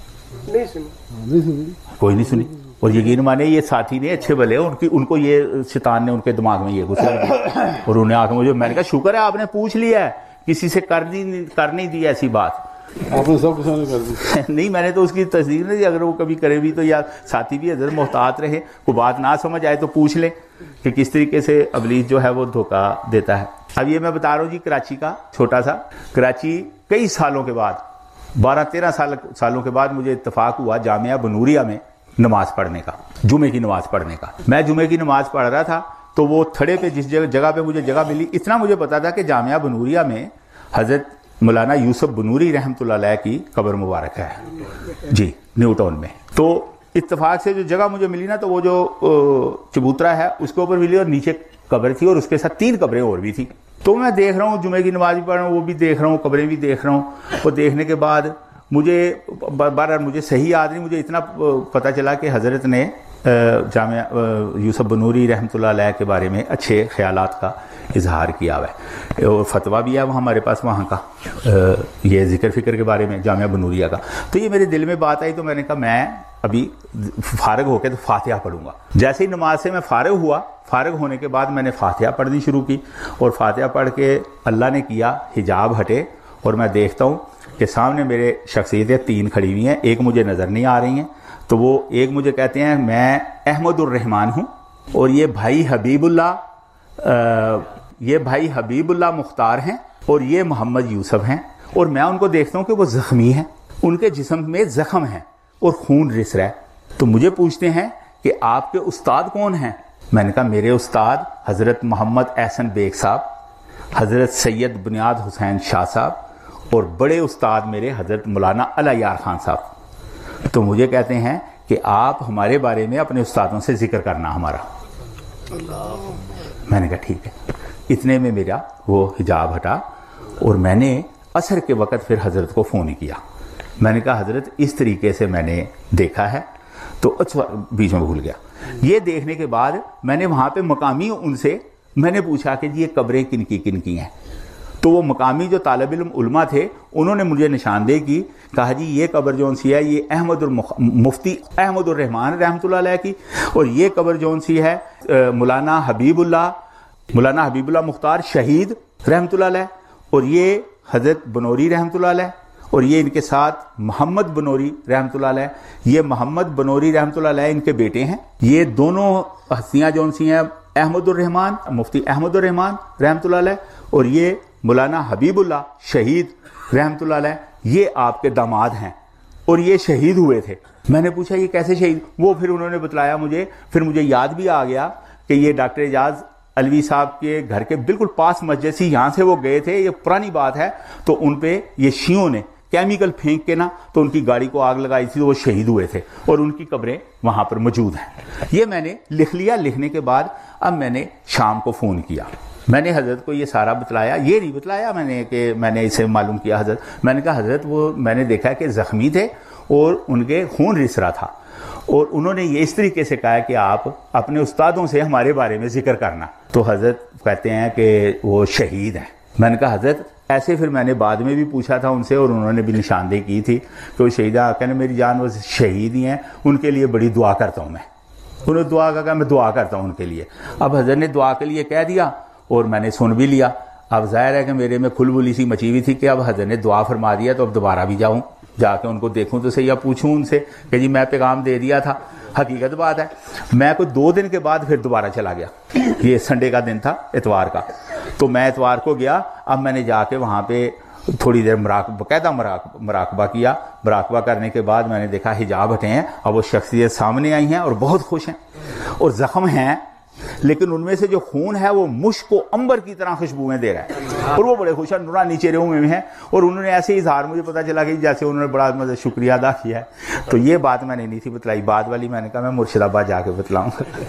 نہیں سنی۔ اور یقین مانے یہ ساتھی نے اچھے بھلے ان کو یہ شیطان نے ان کے دماغ میں یہ گھسا دیا، اور انہیں آ کے مجھے، میں نے کہا شکر ہے آپ نے پوچھ لیا ہے، کسی سے کر نہیں دی ایسی بات، آپ نے سب کے سامنے کر دی۔ نہیں میں نے تو اس کی تصدیق نہیں دی، اگر وہ کبھی کرے بھی تو یا ساتھی بھی حضرت محتاط رہے، کوئی بات نہ سمجھ آئے تو پوچھ لیں کہ کس طریقے سے ابلیس جو ہے وہ دھوکہ دیتا ہے۔ اب یہ میں بتا رہا ہوں جی کراچی کا چھوٹا سا، کراچی کئی سالوں کے بعد 12-13 سالوں کے بعد مجھے اتفاق ہوا جامعہ بنوریہ میں نماز پڑھنے کا، جمعے کی نماز پڑھنے کا۔ میں جمعے کی نماز پڑھ رہا تھا تو وہ تھڑے پہ جس جگہ پہ مجھے جگہ ملی، اتنا مجھے پتا تھا کہ جامعہ بنوریہ میں حضرت مولانا یوسف بنوری رحمۃ اللہ علیہ کی قبر مبارک ہے جی، نیو ٹاؤن میں۔ تو اتفاق سے جو جگہ مجھے ملی نا، تو وہ جو چبوترا ہے اس کے اوپر ملی اور نیچے قبر تھی، اور اس کے ساتھ 3 قبریں اور بھی تھی۔ تو میں دیکھ رہا ہوں جمعے کی نماز بھی پڑھ رہا ہوں، وہ بھی دیکھ رہا ہوں، قبریں بھی دیکھ رہا ہوں، اور دیکھنے کے بعد مجھے صحیح یاد نہیں، مجھے اتنا پتہ چلا کہ حضرت نے جامعہ یوسف بنوری رحمۃ اللہ علیہ کے بارے میں اچھے خیالات کا اظہار کیا ہوا ہے، اور فتویٰ بھی ہے وہ ہمارے پاس وہاں کا، یہ ذکر فکر کے بارے میں جامعہ بنوریہ کا۔ تو یہ میرے دل میں بات آئی، تو میں نے کہا میں ابھی فارغ ہو کے تو فاتحہ پڑھوں گا۔ جیسے ہی نماز سے میں فارغ ہوا، فارغ ہونے کے بعد میں نے فاتحہ پڑھنی شروع کی، اور فاتحہ پڑھ کے اللہ نے کیا حجاب ہٹے، اور میں دیکھتا ہوں کہ سامنے میرے شخصیتیں 3 کھڑی ہوئی ہیں، ایک مجھے نظر نہیں آ رہی ہیں، تو وہ ایک مجھے کہتے ہیں میں احمد الرحمان ہوں، اور یہ بھائی حبیب اللہ مختار ہیں، اور یہ محمد یوسف ہیں، اور میں ان کو دیکھتا ہوں کہ وہ زخمی ہیں، ان کے جسم میں زخم ہیں اور خون رس رہا ہے۔ تو مجھے پوچھتے ہیں کہ آپ کے استاد کون ہیں؟ میں نے کہا میرے استاد حضرت محمد احسن بیگ صاحب، حضرت سید بنیاد حسین شاہ صاحب، اور بڑے استاد میرے حضرت مولانا علی یار خان صاحب۔ تو مجھے کہتے ہیں کہ آپ ہمارے بارے میں اپنے استادوں سے ذکر کرنا ہمارا۔ میں نے کہا ٹھیک ہے۔ اتنے میں میرا وہ حجاب ہٹا، اور میں نے عصر کے وقت پھر حضرت کو فون کیا، میں نے کہا حضرت اس طریقے سے میں نے دیکھا ہے، تو اچھا بیچ میں بھول گیا۔ یہ دیکھنے کے بعد میں نے وہاں پہ مقامی ان سے میں نے پوچھا کہ جی یہ قبریں کن کی ہیں، تو وہ مقامی جو طالب علماء تھے انہوں نے مجھے نشاندہی کی، کہا جی یہ قبر جون سی ہے یہ مفتی احمد الرحمان رحمۃ اللہ علیہ کی، اور یہ قبر جون سی ہے مولانا حبیب اللہ مختار شہید رحمۃ اللہ علیہ، اور یہ حضرت بنوری رحمۃ اللہ علیہ، اور یہ ان کے ساتھ محمد بنوری رحمۃ اللہ علیہ، یہ محمد بنوری رحمۃ اللہ علیہ ان کے بیٹے ہیں۔ یہ دونوں ہستیاں جون سی ہیں احمد الرحمان، مفتی احمد الرحمان رحمۃ اللہ علیہ، اور یہ مولانا حبیب اللہ شہید رحمۃ اللہ علیہ، یہ آپ کے داماد ہیں۔ اور یہ شہید ہوئے تھے. میں نے پوچھا یہ کیسے شہید؟ وہ پھر انہوں نے بتلایا مجھے. پھر مجھے یاد بھی آ گیا کہ یہ ڈاکٹر اعجاز علوی صاحب کے گھر کے بالکل پاس مسجد سی، یہاں سے وہ گئے تھے، یہ پرانی بات ہے. تو ان پہ یہ شیعوں نے کیمیکل پھینک کے نا تو ان کی گاڑی کو آگ لگائی تھی، تو وہ شہید ہوئے تھے اور ان کی قبریں وہاں پر موجود ہیں. یہ میں نے لکھ لیا. لکھنے کے بعد اب میں نے شام کو فون کیا. میں نے حضرت کو یہ سارا بتلایا. یہ نہیں بتلایا میں نے کہ میں نے اسے معلوم کیا حضرت. میں نے کہا حضرت وہ میں نے دیکھا کہ زخمی تھے اور ان کے خون رس رہا تھا، اور انہوں نے یہ اس طریقے سے کہا کہ آپ اپنے استادوں سے ہمارے بارے میں ذکر کرنا. تو حضرت کہتے ہیں کہ وہ شہید ہیں. میں نے کہا حضرت ایسے. پھر میں نے بعد میں بھی پوچھا تھا ان سے اور انہوں نے بھی نشاندہی کی تھی کہ وہ شہید ہیں. کہنے میری جان وہ شہید ہی ہیں، ان کے لیے بڑی دعا کرتا ہوں میں. انہوں نے دعا کہا میں دعا کرتا ہوں ان کے لیے. اب حضرت نے دعا کے لیے کہہ دیا اور میں نے سن بھی لیا. اب ظاہر ہے کہ میرے میں کھلبلی سی مچی ہوئی تھی کہ اب حضرت نے دعا فرما دیا تو اب دوبارہ بھی جاؤں، جا کے ان کو دیکھوں تو صحیح، پوچھوں ان سے کہ جی میں پیغام دے دیا تھا. حقیقت بات ہے میں کوئی 2 دن کے بعد پھر دوبارہ چلا گیا. یہ سنڈے کا دن تھا، اتوار کا. تو میں اتوار کو گیا. اب میں نے جا کے وہاں پہ تھوڑی دیر باقاعدہ مراقبہ کیا. مراقبہ کرنے کے بعد میں نے دیکھا حجاب ہٹے ہیں اور وہ شخصیت سامنے آئی ہیں اور بہت خوش ہیں اور زخم ہیں، لیکن ان میں سے جو خون ہے وہ مشک و عنبر کی طرح خوشبوئیں دے رہا ہے اور وہ بڑے خوش ہیں، نورانی چہرے میں ہیں. اور انہوں نے ایسے اظہار مجھے پتا چلا کہ جیسے انہوں نے بڑا مزید شکریہ ادا کیا ہے. تو یہ بات میں نے نہیں تھی بتلائی. بعد والی میں نے کہا میں مرشد آباد جا کے بتلاؤں.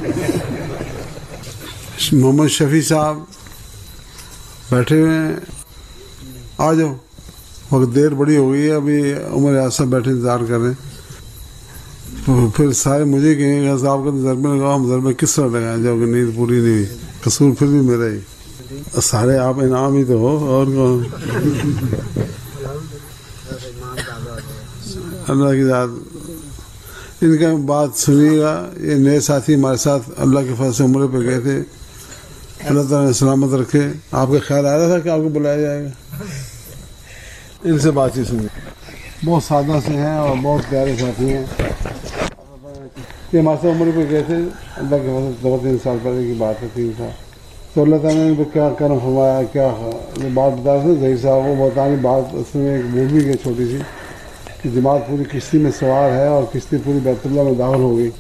محمد شفیع صاحب بیٹھے ہوئے ہیں، آ جاؤ. وقت دیر بڑی ہو گئی ہے، ابھی عمر ریاض صاحب بیٹھے انتظار کر رہے ہیں. پھر سارے مجھے کہیں گے صاحب کا ضربے لگاؤ. ہم ضربے کس طرح لگائیں جاؤ کہ نیند پوری نہیں ہوئی؟ قصور پھر بھی میرا ہی. سارے آپ انعام ہی تو ہو اور کون. اللہ کی ذات ان کا بات سنیے گا. یہ نئے ساتھی ہمارے ساتھ اللہ کے فضل سے عمرے پہ گئے تھے. اللہ تعالیٰ نے سلامت رکھے. آپ کا خیال آ رہا تھا کہ آپ کو بلایا جائے گا؟ ان سے بات ہی سنیے. بہت سادہ سے ہیں اور بہت پیارے ساتھی ہیں. یہ ہمارے سے عمر پہ گئے تھے. اللہ کے فضل 2-3 سال پہلے کی بات ہے، 3 سال. تو اللہ تعالیٰ نے کیا کرم فرمایا. کیا بات بتا رہے تھے ظہیر صاحب، وہ بتانے بات اس میں ایک مووی کی چھوٹی سی کہ جماعت پوری کشتی میں سوار ہے اور کشتی پوری بیت اللہ میں داخل ہو گئی.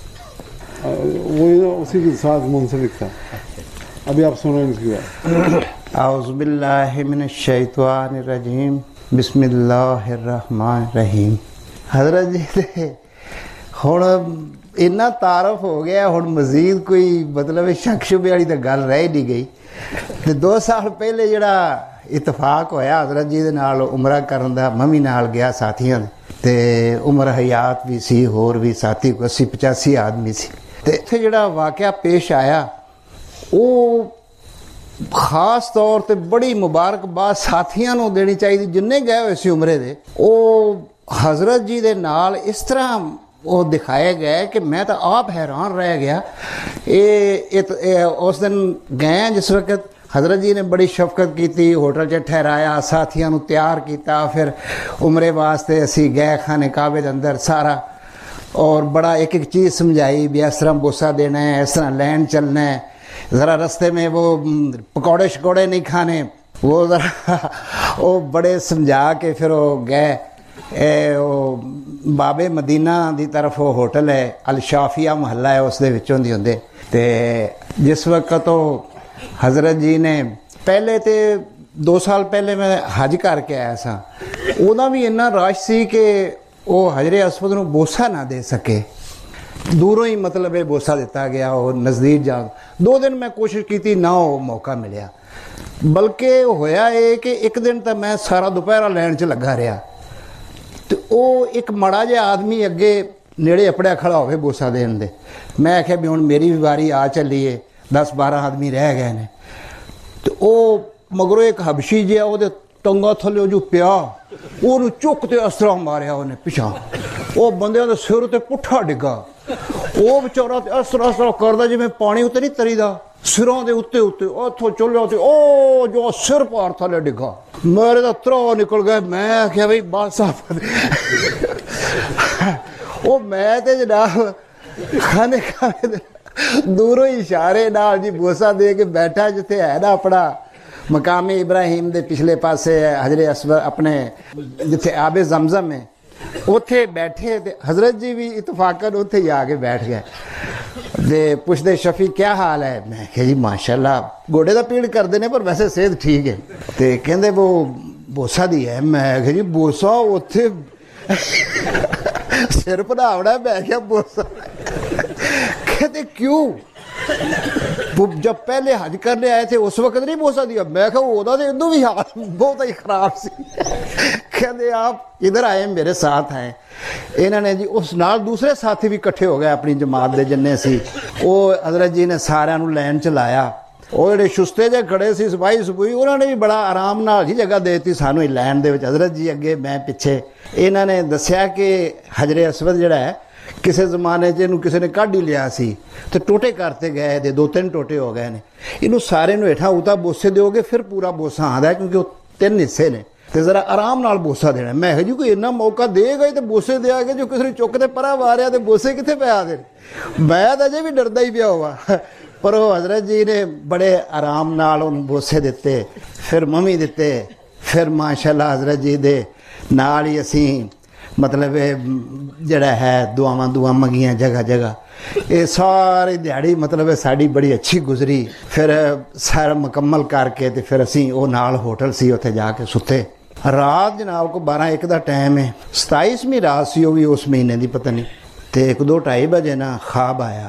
وہ اسی کے ساتھ منسلک تھا. ابھی آپ سنیں اس کی بات. اعوذ باللہ من الشیطان الرجیم، بسم اللہ الرحمن الرحیم. حضرت جی دے ہن اتنا تعارف ہو گیا، ہن مزید کوئی مطلب شک شبے والی تو گل رہ نہیں گئی. 2 سال پہلے جڑا اتفاق ہویا حضرت جی دے نال عمرہ کرن دا، میں بھی نال گیا ساتھیاں تے عمر حیات بھی سی، ہور بھی ساتھی کو 80-85 آدمی سی. تے اتھے جڑا واقعہ پیش آیا وہ خاص طور تے بڑی مبارکباد ساتھیاں نو دینی چاہیے جن گئے ہوئے سی عمرے دے. وہ حضرت جی دے نال اس طرح وہ دکھائے گئے کہ میں تو آپ حیران رہ گیا. اس دن گئے جس وقت حضرت جی نے بڑی شفقت کی تھی، ہوٹل چ ٹھہرایا، ساتھیاں نو تیار کیتا. پھر عمرے واسطے اسی گئے خانے کعبے دے اندر سارا، اور بڑا ایک چیز سمجھائی بھی اس طرح بوسہ دینا ہے، اس طرح لین چلنا ہے، ذرا رستے میں وہ پکوڑے شکوڑے نہیں کھانے، وہ ذرا وہ بڑے سمجھا کے پھر وہ گئے. بابے مدینہ دی طرف وہ ہوٹل ہے، الشافیہ محلہ ہے، اس دے وچوں دی ہوندے. تے جس وقت وہ حضرت جی نے پہلے تے 2 سال پہلے میں حج کر کے آیا سا، اودا بھی اتنا رش سی کہ وہ حجر اسود نو بوسہ نہ دے سکے. دوروں ہی مطلب بوسہ دیتا گیا. وہ نزدیک جا 2 دن میں کوشش کی تھی، نہ وہ موقع ملیا. بلکہ ہویا ہے کہ ایک دن تو میں سارا دوپہرہ لین چ لگا رہا. تو وہ ایک مڑا جہا آدمی اگے نیڑے اپڑیا کھڑا ہوئے بوسہ دین دے. میں آخیا بھی ہوں میری بھی واری آ چلی ہے، 10-12 آدمی رہ گئے نے. تو وہ مگروں ایک حبشی جہا وہ ٹنگا تھلے جو پیا، وہ چکتے اس طرح ماریا انہیں پچھا. وہ بندے دے سر تے پٹھا ڈگا. وہ بچارا اس طرح کردا جی میں پانی اتنے نہیں تری دا، سراں دے اتنے اتوں چلیا تے او جو سر پار تھلے ڈگا. میرے تو ترا نکل گئے. میں آخیا بھائی بات صاحب وہ میں تے جناب کھانے دوروں ہی اشارے نال جی بوسہ دے کے بیٹھا جتھے ہے نا اپنا مقام ابراہیم دے پچھلے پاسے حجر اسود اپنے جتھے آب زمزم ہے، ਉੱਥੇ ਬੈਠੇ ਤੇ ਹਜ਼ਰਤ ਜੀ ਵੀ ਇਤਫਾਕਨ ਉੱਥੇ ਹੀ ਆ ਕੇ ਬੈਠ ਗਏ ਤੇ ਪੁੱਛਦੇ ਸ਼ਫੀ ਕੀ ਹਾਲ ਹੈ? ਮੈਂ ਕਿਹਾ ਜੀ ਮਾਸ਼ਾਅੱਲਾ, ਗੋਡੇ ਦਾ ਪੀੜ ਕਰਦੇ ਨੇ ਪਰ ਵੈਸੇ ਸਿਹਤ ਠੀਕ ਹੈ। ਤੇ ਕਹਿੰਦੇ ਉਹ ਬੋਸਾ ਦੀ ਹੈ। ਮੈਂ ਕਿਹਾ ਜੀ ਬੋਸਾ ਉੱਥੇ ਸਿਰ ਪੜਾਵਣਾ? ਮੈਂ ਕਿਹਾ ਬੋਸਾ। कहते क्यों? वो जब पहले हज करने आए थे उस वक्त नहीं बोसा दिया? मैं कहा ओदा तो इदू भी हाल बहुत ही खराब सी। कहते आप इधर आए मेरे साथ हैं। इन्होंने जी उस नाल दूसरे साथी भी इकट्ठे हो गए अपनी जमात दे जिन्ने सी। वो हजरत जी ने सारिਆਂ ਨੂੰ लाइन च लाया। ਉਹ ਜਿਹੜੇ ਛੁਸਤੇ ਜੇ ਖੜੇ ਸੀ ਸਿਪਾਹੀ ਸਪੂਈ, ਉਹਨਾਂ ਨੇ ਵੀ ਬੜਾ ਆਰਾਮ ਨਾਲ ਹੀ ਜਗ੍ਹਾ ਦੇ ਦਿੱਤੀ ਸਾਨੂੰ ਹੀ ਲਾਈਨ ਦੇ ਵਿੱਚ। ਹਜ਼ਰਤ ਜੀ ਅੱਗੇ, ਮੈਂ ਪਿੱਛੇ। ਇਹਨਾਂ ਨੇ ਦੱਸਿਆ ਕਿ ਹਜਰੇ ਅਸਵਦ ਜਿਹੜਾ ਹੈ ਕਿਸੇ ਜ਼ਮਾਨੇ 'ਚ ਇਹਨੂੰ ਕਿਸੇ ਨੇ ਕੱਢ ਹੀ ਲਿਆ ਸੀ ਤੇ ਟੋਟੇ ਕਰਤੇ ਗਏ ਤੇ 2-3 ਟੋਟੇ ਹੋ ਗਏ ਨੇ। ਇਹਨੂੰ ਸਾਰੇ ਨੂੰ ਹੇਠਾਂ ਉਤਾ ਬੋਸੇ ਦਿਓਗੇ ਫਿਰ ਪੂਰਾ ਬੋਸਾ ਆਉਂਦਾ, ਕਿਉਂਕਿ ਉਹ 3 ਹਿੱਸੇ ਨੇ ਤੇ ਜ਼ਰਾ ਆਰਾਮ ਨਾਲ ਬੋਸਾ ਦੇਣਾ। ਮੈਂ ਕਿਹਾ ਜੀ ਕੋਈ ਇੰਨਾ ਮੌਕਾ ਦੇਗਾ ਹੀ ਤੇ ਬੋਸੇ ਦਿਆਗੇ, ਜੋ ਕਿਸੇ ਨੂੰ ਚੁੱਕ ਤੇ ਪਰਾ ਵਾਰਿਆ ਤੇ ਬੋਸੇ ਕਿੱਥੇ ਪਿਆ ਦੇ। ਮੈਂ ਤਾਂ ਅਜੇ ਵੀ ਡਰਦਾ ਹੀ ਪਿਆ ਹੋਵਾ, ਪਰ ਉਹ ਹਜ਼ਰਤ ਜੀ ਨੇ ਬੜੇ ਆਰਾਮ ਨਾਲ ਉਹਨੂੰ ਬੋਸੇ ਦਿੱਤੇ, ਫਿਰ ਮੰਮੀ ਦਿੱਤੇ। ਫਿਰ ਮਾਸ਼ਾਅੱਲਾ ਹਜ਼ਰਤ ਜੀ ਦੇ ਨਾਲ ਹੀ ਅਸੀਂ मतलब जड़ा है दुआ मंगियां जगह जगह। ये सारी दिहाड़ी मतलब साड़ी बड़ी अच्छी गुजरी। फिर सारा मुकम्मल करके ते फिर असी वो नाल होटल सी उत्थे जाके सुते। रात जनाब को 12-1 का टाइम है, 27वीं रात सी, भी उस महीने की पता नहीं। तो 1-2-2:30 बजे ना ख्वाब आया।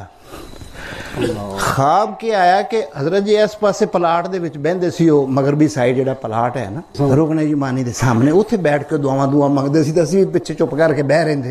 ख्वाब के आया कि हजरत जी इस पासे पलाट दे विच बहंदे सी, वो मगरबी साइड जिहड़ा पलाट है ना रुकने यमानी दे सामने, उत्थे बैठ के दुआ मंगदे सी ते असीं पिछे चुप करके बह रहिंदे।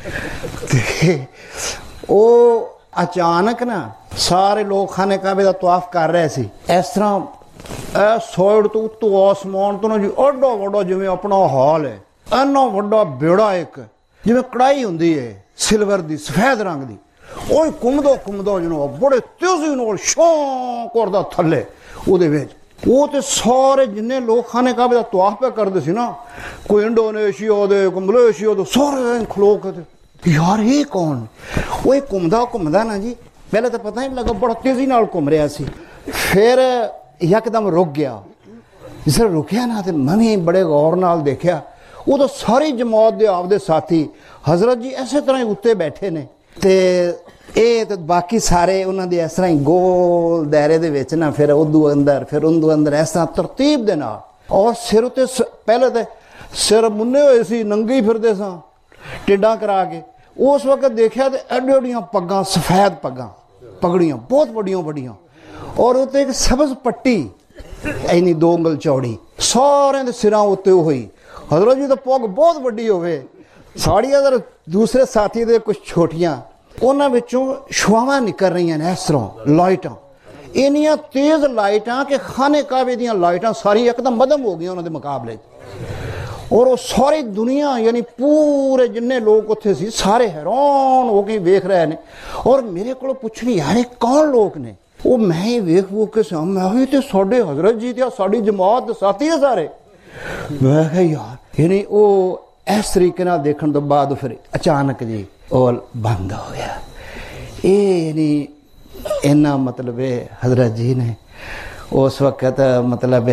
ते ओ अचानक ना सारे लोग खाने काबे दा तवाफ कर रहे सी। इस तरह साइड तो उत्तों आसमान तो ना जी एडा वड्डा जिवें अपना हाल है, इन्ना वड्डा बेड़ा एक जिवें कढ़ाई हुंदी है सिल्वर दी सफेद रंग दी, ਉਹ ਘੁੰਮਦਾ ਜਨਾਬ ਬੜੇ ਤੇਜ਼ੀ ਨਾਲ ਸ਼ੌਂ ਕਰਦਾ ਥੱਲੇ ਉਹਦੇ ਵਿੱਚ। ਉਹ ਤੇ ਸਾਰੇ ਜਿੰਨੇ ਲੋਕ ਖਾਨੇ ਕਾਬੇ ਦਾ ਤਵਾਫ ਪੇ ਕਰਦੇ ਸੀ ਨਾ, ਕੋਈ ਇੰਡੋਨੇਸ਼ੀਆ ਦੇ, ਕੋਈ ਮਲੇਸ਼ੀਆ ਦੇ, ਸਾਰੇ ਖਲੋ ਕੇ ਯਾਰ ਇਹ ਕੌਣ? ਉਹ ਇਹ ਘੁੰਮਦਾ ਨਾ ਜੀ, ਪਹਿਲੇ ਤਾਂ ਪਤਾ ਹੀ ਨਹੀਂ ਲੱਗਾ, ਬੜਾ ਤੇਜ਼ੀ ਨਾਲ ਘੁੰਮ ਰਿਹਾ ਸੀ। ਫਿਰ ਯਕਦਮ ਰੁਕ ਗਿਆ। ਜਿਸ ਤਰ੍ਹਾਂ ਰੁਕਿਆ ਨਾ ਤੇ ਮੈਂ ਵੀ ਬੜੇ ਗੌਰ ਨਾਲ ਦੇਖਿਆ, ਉਦੋਂ ਸਾਰੀ ਜਮਾਤ ਦੇ ਆਪਦੇ ਸਾਥੀ ਹਜ਼ਰਤ ਜੀ ਇਸੇ ਤਰ੍ਹਾਂ ਹੀ ਉੱਤੇ ਬੈਠੇ ਨੇ ਤੇ ਇਹ ਤੇ ਬਾਕੀ ਸਾਰੇ ਉਹਨਾਂ ਦੇ ਇਸ ਤਰ੍ਹਾਂ ਹੀ ਗੋਲ ਦਾਇਰੇ ਦੇ ਵਿੱਚ ਨਾ, ਫਿਰ ਉਦੋਂ ਅੰਦਰ ਫਿਰ ਉਹਦੇ ਅੰਦਰ ਇਸ ਤਰ੍ਹਾਂ ਤਰਤੀਬ ਦੇ ਨਾਲ। ਔਰ ਸਿਰ ਉੱਤੇ ਪਹਿਲੇ ਤੇ ਸਿਰ ਮੁੰਨੇ ਹੋਏ ਸੀ, ਨੰਗੇ ਫਿਰਦੇ ਸਾਂ ਟਿੱਡਾਂ ਕਰਾ ਕੇ। ਉਸ ਵਕਤ ਦੇਖਿਆ ਤੇ ਐਡੀਆਂ ਐਡੀਆਂ ਪੱਗਾਂ, ਸਫੈਦ ਪਗੜੀਆਂ ਬਹੁਤ ਵੱਡੀਆਂ, ਔਰ ਉੱਤੇ ਇੱਕ ਸਬਜ਼ ਪੱਟੀ ਇੰਨੀ 2 ਉਂਗਲ ਚੌੜੀ, ਸਾਰਿਆਂ ਦੇ ਸਿਰਾਂ ਉੱਤੇ ਹੋਈ। ਹਜ਼ਰਤ ਜੀ ਦਾ ਪੱਗ ਬਹੁਤ ਵੱਡੀ ਹੋਵੇ, ਸਾੜੀਆਂ ਦਰ ਦੂਸਰੇ ਸਾਥੀ ਦੇ ਕੁਝ ਛੋਟੀਆਂ, ਉਹਨਾਂ ਵਿੱਚੋਂ ਛੁਆਵਾਂ ਨਿਕਲ ਰਹੀਆਂ ਨੇ ਇਸ ਤਰ੍ਹਾਂ ਲਾਈਟਾਂ, ਇੰਨੀਆਂ ਤੇਜ਼ ਲਾਈਟਾਂ ਕਿ ਖਾਨੇ ਕਾਬੇ ਦੀਆਂ ਲਾਈਟਾਂ ਸਾਰੀ ਇੱਕਦਮ ਮਦਮ ਹੋ ਗਈਆਂ ਉਹਨਾਂ ਦੇ ਮੁਕਾਬਲੇ। ਔਰ ਉਹ ਸਾਰੀ ਦੁਨੀਆ ਯਾਨੀ ਪੂਰੇ ਜਿੰਨੇ ਲੋਕ ਉੱਥੇ ਸੀ ਸਾਰੇ ਹੈਰਾਨ ਹੋ ਕੇ ਵੇਖ ਰਹੇ ਨੇ। ਔਰ ਮੇਰੇ ਕੋਲੋਂ ਪੁੱਛਣੀ ਯਾਰ ਇਹ ਕੌਣ ਲੋਕ ਨੇ? ਉਹ ਮੈਂ ਹੀ ਵੇਖ ਕੇ ਮੈਂ ਹੋਈ ਤੇ ਸਾਡੇ ਹਜ਼ਰਤ ਜੀ ਤੇ ਸਾਡੀ ਜਮਾਤ ਦੇ ਸਾਥੀ ਹੈ ਸਾਰੇ। ਮੈਂ ਕਿਹਾ ਯਾਰ ਯਾਨੀ ਉਹ ਇਸ ਤਰੀਕੇ ਨਾਲ ਦੇਖਣ ਤੋਂ ਬਾਅਦ ਫਿਰ ਅਚਾਨਕ ਜੀ ਉਹ ਬੰਦ ਹੋ ਗਿਆ। ਇਹ ਯਾਨੀ ਇੰਨਾ ਮਤਲਬ ਹਜ਼ਰਤ ਜੀ ਨੇ ਉਸ ਵਕਤ ਮਤਲਬ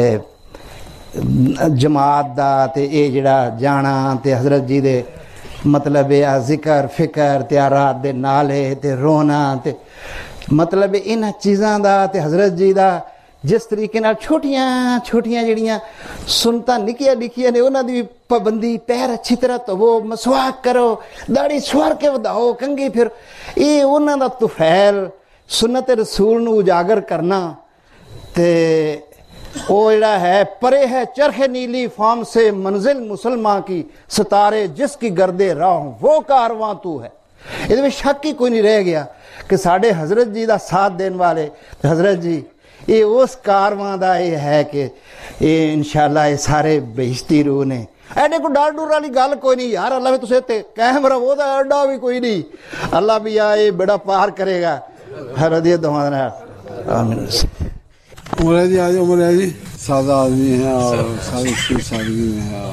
ਜਮਾਤ ਦਾ ਤੇ ਇਹ ਜਿਹੜਾ ਜਾਣਾ ਤੇ ਹਜ਼ਰਤ ਜੀ ਦੇ ਮਤਲਬ ਆ ਜ਼ਿਕਰ ਫਿਕਰ ਤੇ ਰਾਤ ਦੇ ਨਾਲੇ ਤੇ ਰੋਣਾ ਤੇ ਮਤਲਬ ਇਹਨਾਂ ਚੀਜ਼ਾਂ ਦਾ ਤੇ ਹਜ਼ਰਤ ਜੀ ਦਾ ਜਿਸ ਤਰੀਕੇ ਨਾਲ ਛੋਟੀਆਂ ਜਿਹੜੀਆਂ ਸੁਨਤਾਂ ਨਿੱਕੀਆਂ ਨੇ ਉਹਨਾਂ ਦੀ ਪਾਬੰਦੀ, ਪੈਰ ਅੱਛੀ ਤਰ੍ਹਾਂ ਧੋਵੋ, ਮਸਵਾਕ ਕਰੋ, ਦਾੜੀ ਸਵਾਰ ਕੇ ਵਧਾਓ, ਕੰਘੀ ਫਿਰ, ਇਹ ਉਹਨਾਂ ਦਾ ਤੁਫੈਲ ਸੁਨਨਤ ਰਸੂਲ ਨੂੰ ਉਜਾਗਰ ਕਰਨਾ। ਤੇ ਉਹ ਜਿਹੜਾ ਹੈ ਪਰੇ ਹੈ ਚਰਖੇ ਨੀਲੀ ਫਾਮ ਸੇ ਮੰਜ਼ਿਲ ਮੁਸਲਮਾਨ ਕੀ ਸਿਤਾਰੇ ਜਿਸ ਕੀ ਗਰਦੇ ਰਾਹ ਉਹ ਕਾਰਵਾਂ ਤੂੰ ਹੈ। ਇਹਦੇ ਵਿੱਚ ਸ਼ੱਕ ਹੀ ਕੋਈ ਨਹੀਂ ਰਹਿ ਗਿਆ ਕਿ ਸਾਡੇ ਹਜ਼ਰਤ ਜੀ ਦਾ ਸਾਥ ਦੇਣ ਵਾਲੇ ਹਜ਼ਰਤ ਜੀ ਇਹ ਉਸ ਕਾਰਵਾਂ ਦਾ ਇਹ ਹੈ ਕਿ ਇਹ ਇਨਸ਼ਾਅੱਲਾ ਇਹ ਸਾਰੇ ਬੇਇੱਜ਼ਤੀ ਰੂਹ ਨੇ। ਐਡੇ ਕੋਈ ਡਰ ਡੂਰ ਵਾਲੀ ਗੱਲ ਕੋਈ ਨਹੀਂ ਯਾਰ, ਅੱਲਾ ਵੀ ਤੁਸੀਂ ਤੇ ਕਾਇਮ ਰਹੋ, ਉਹਦਾ ਐਡਾ ਵੀ ਕੋਈ ਨਹੀਂ, ਅੱਲਾ ਵੀ ਆ ਇਹ ਬੇੜਾ ਪਾਰ ਕਰੇਗਾ। हरदियत हमारा आमीन। उमर जी आज उमर जी सादा आदमी है और सारी सादगी में है।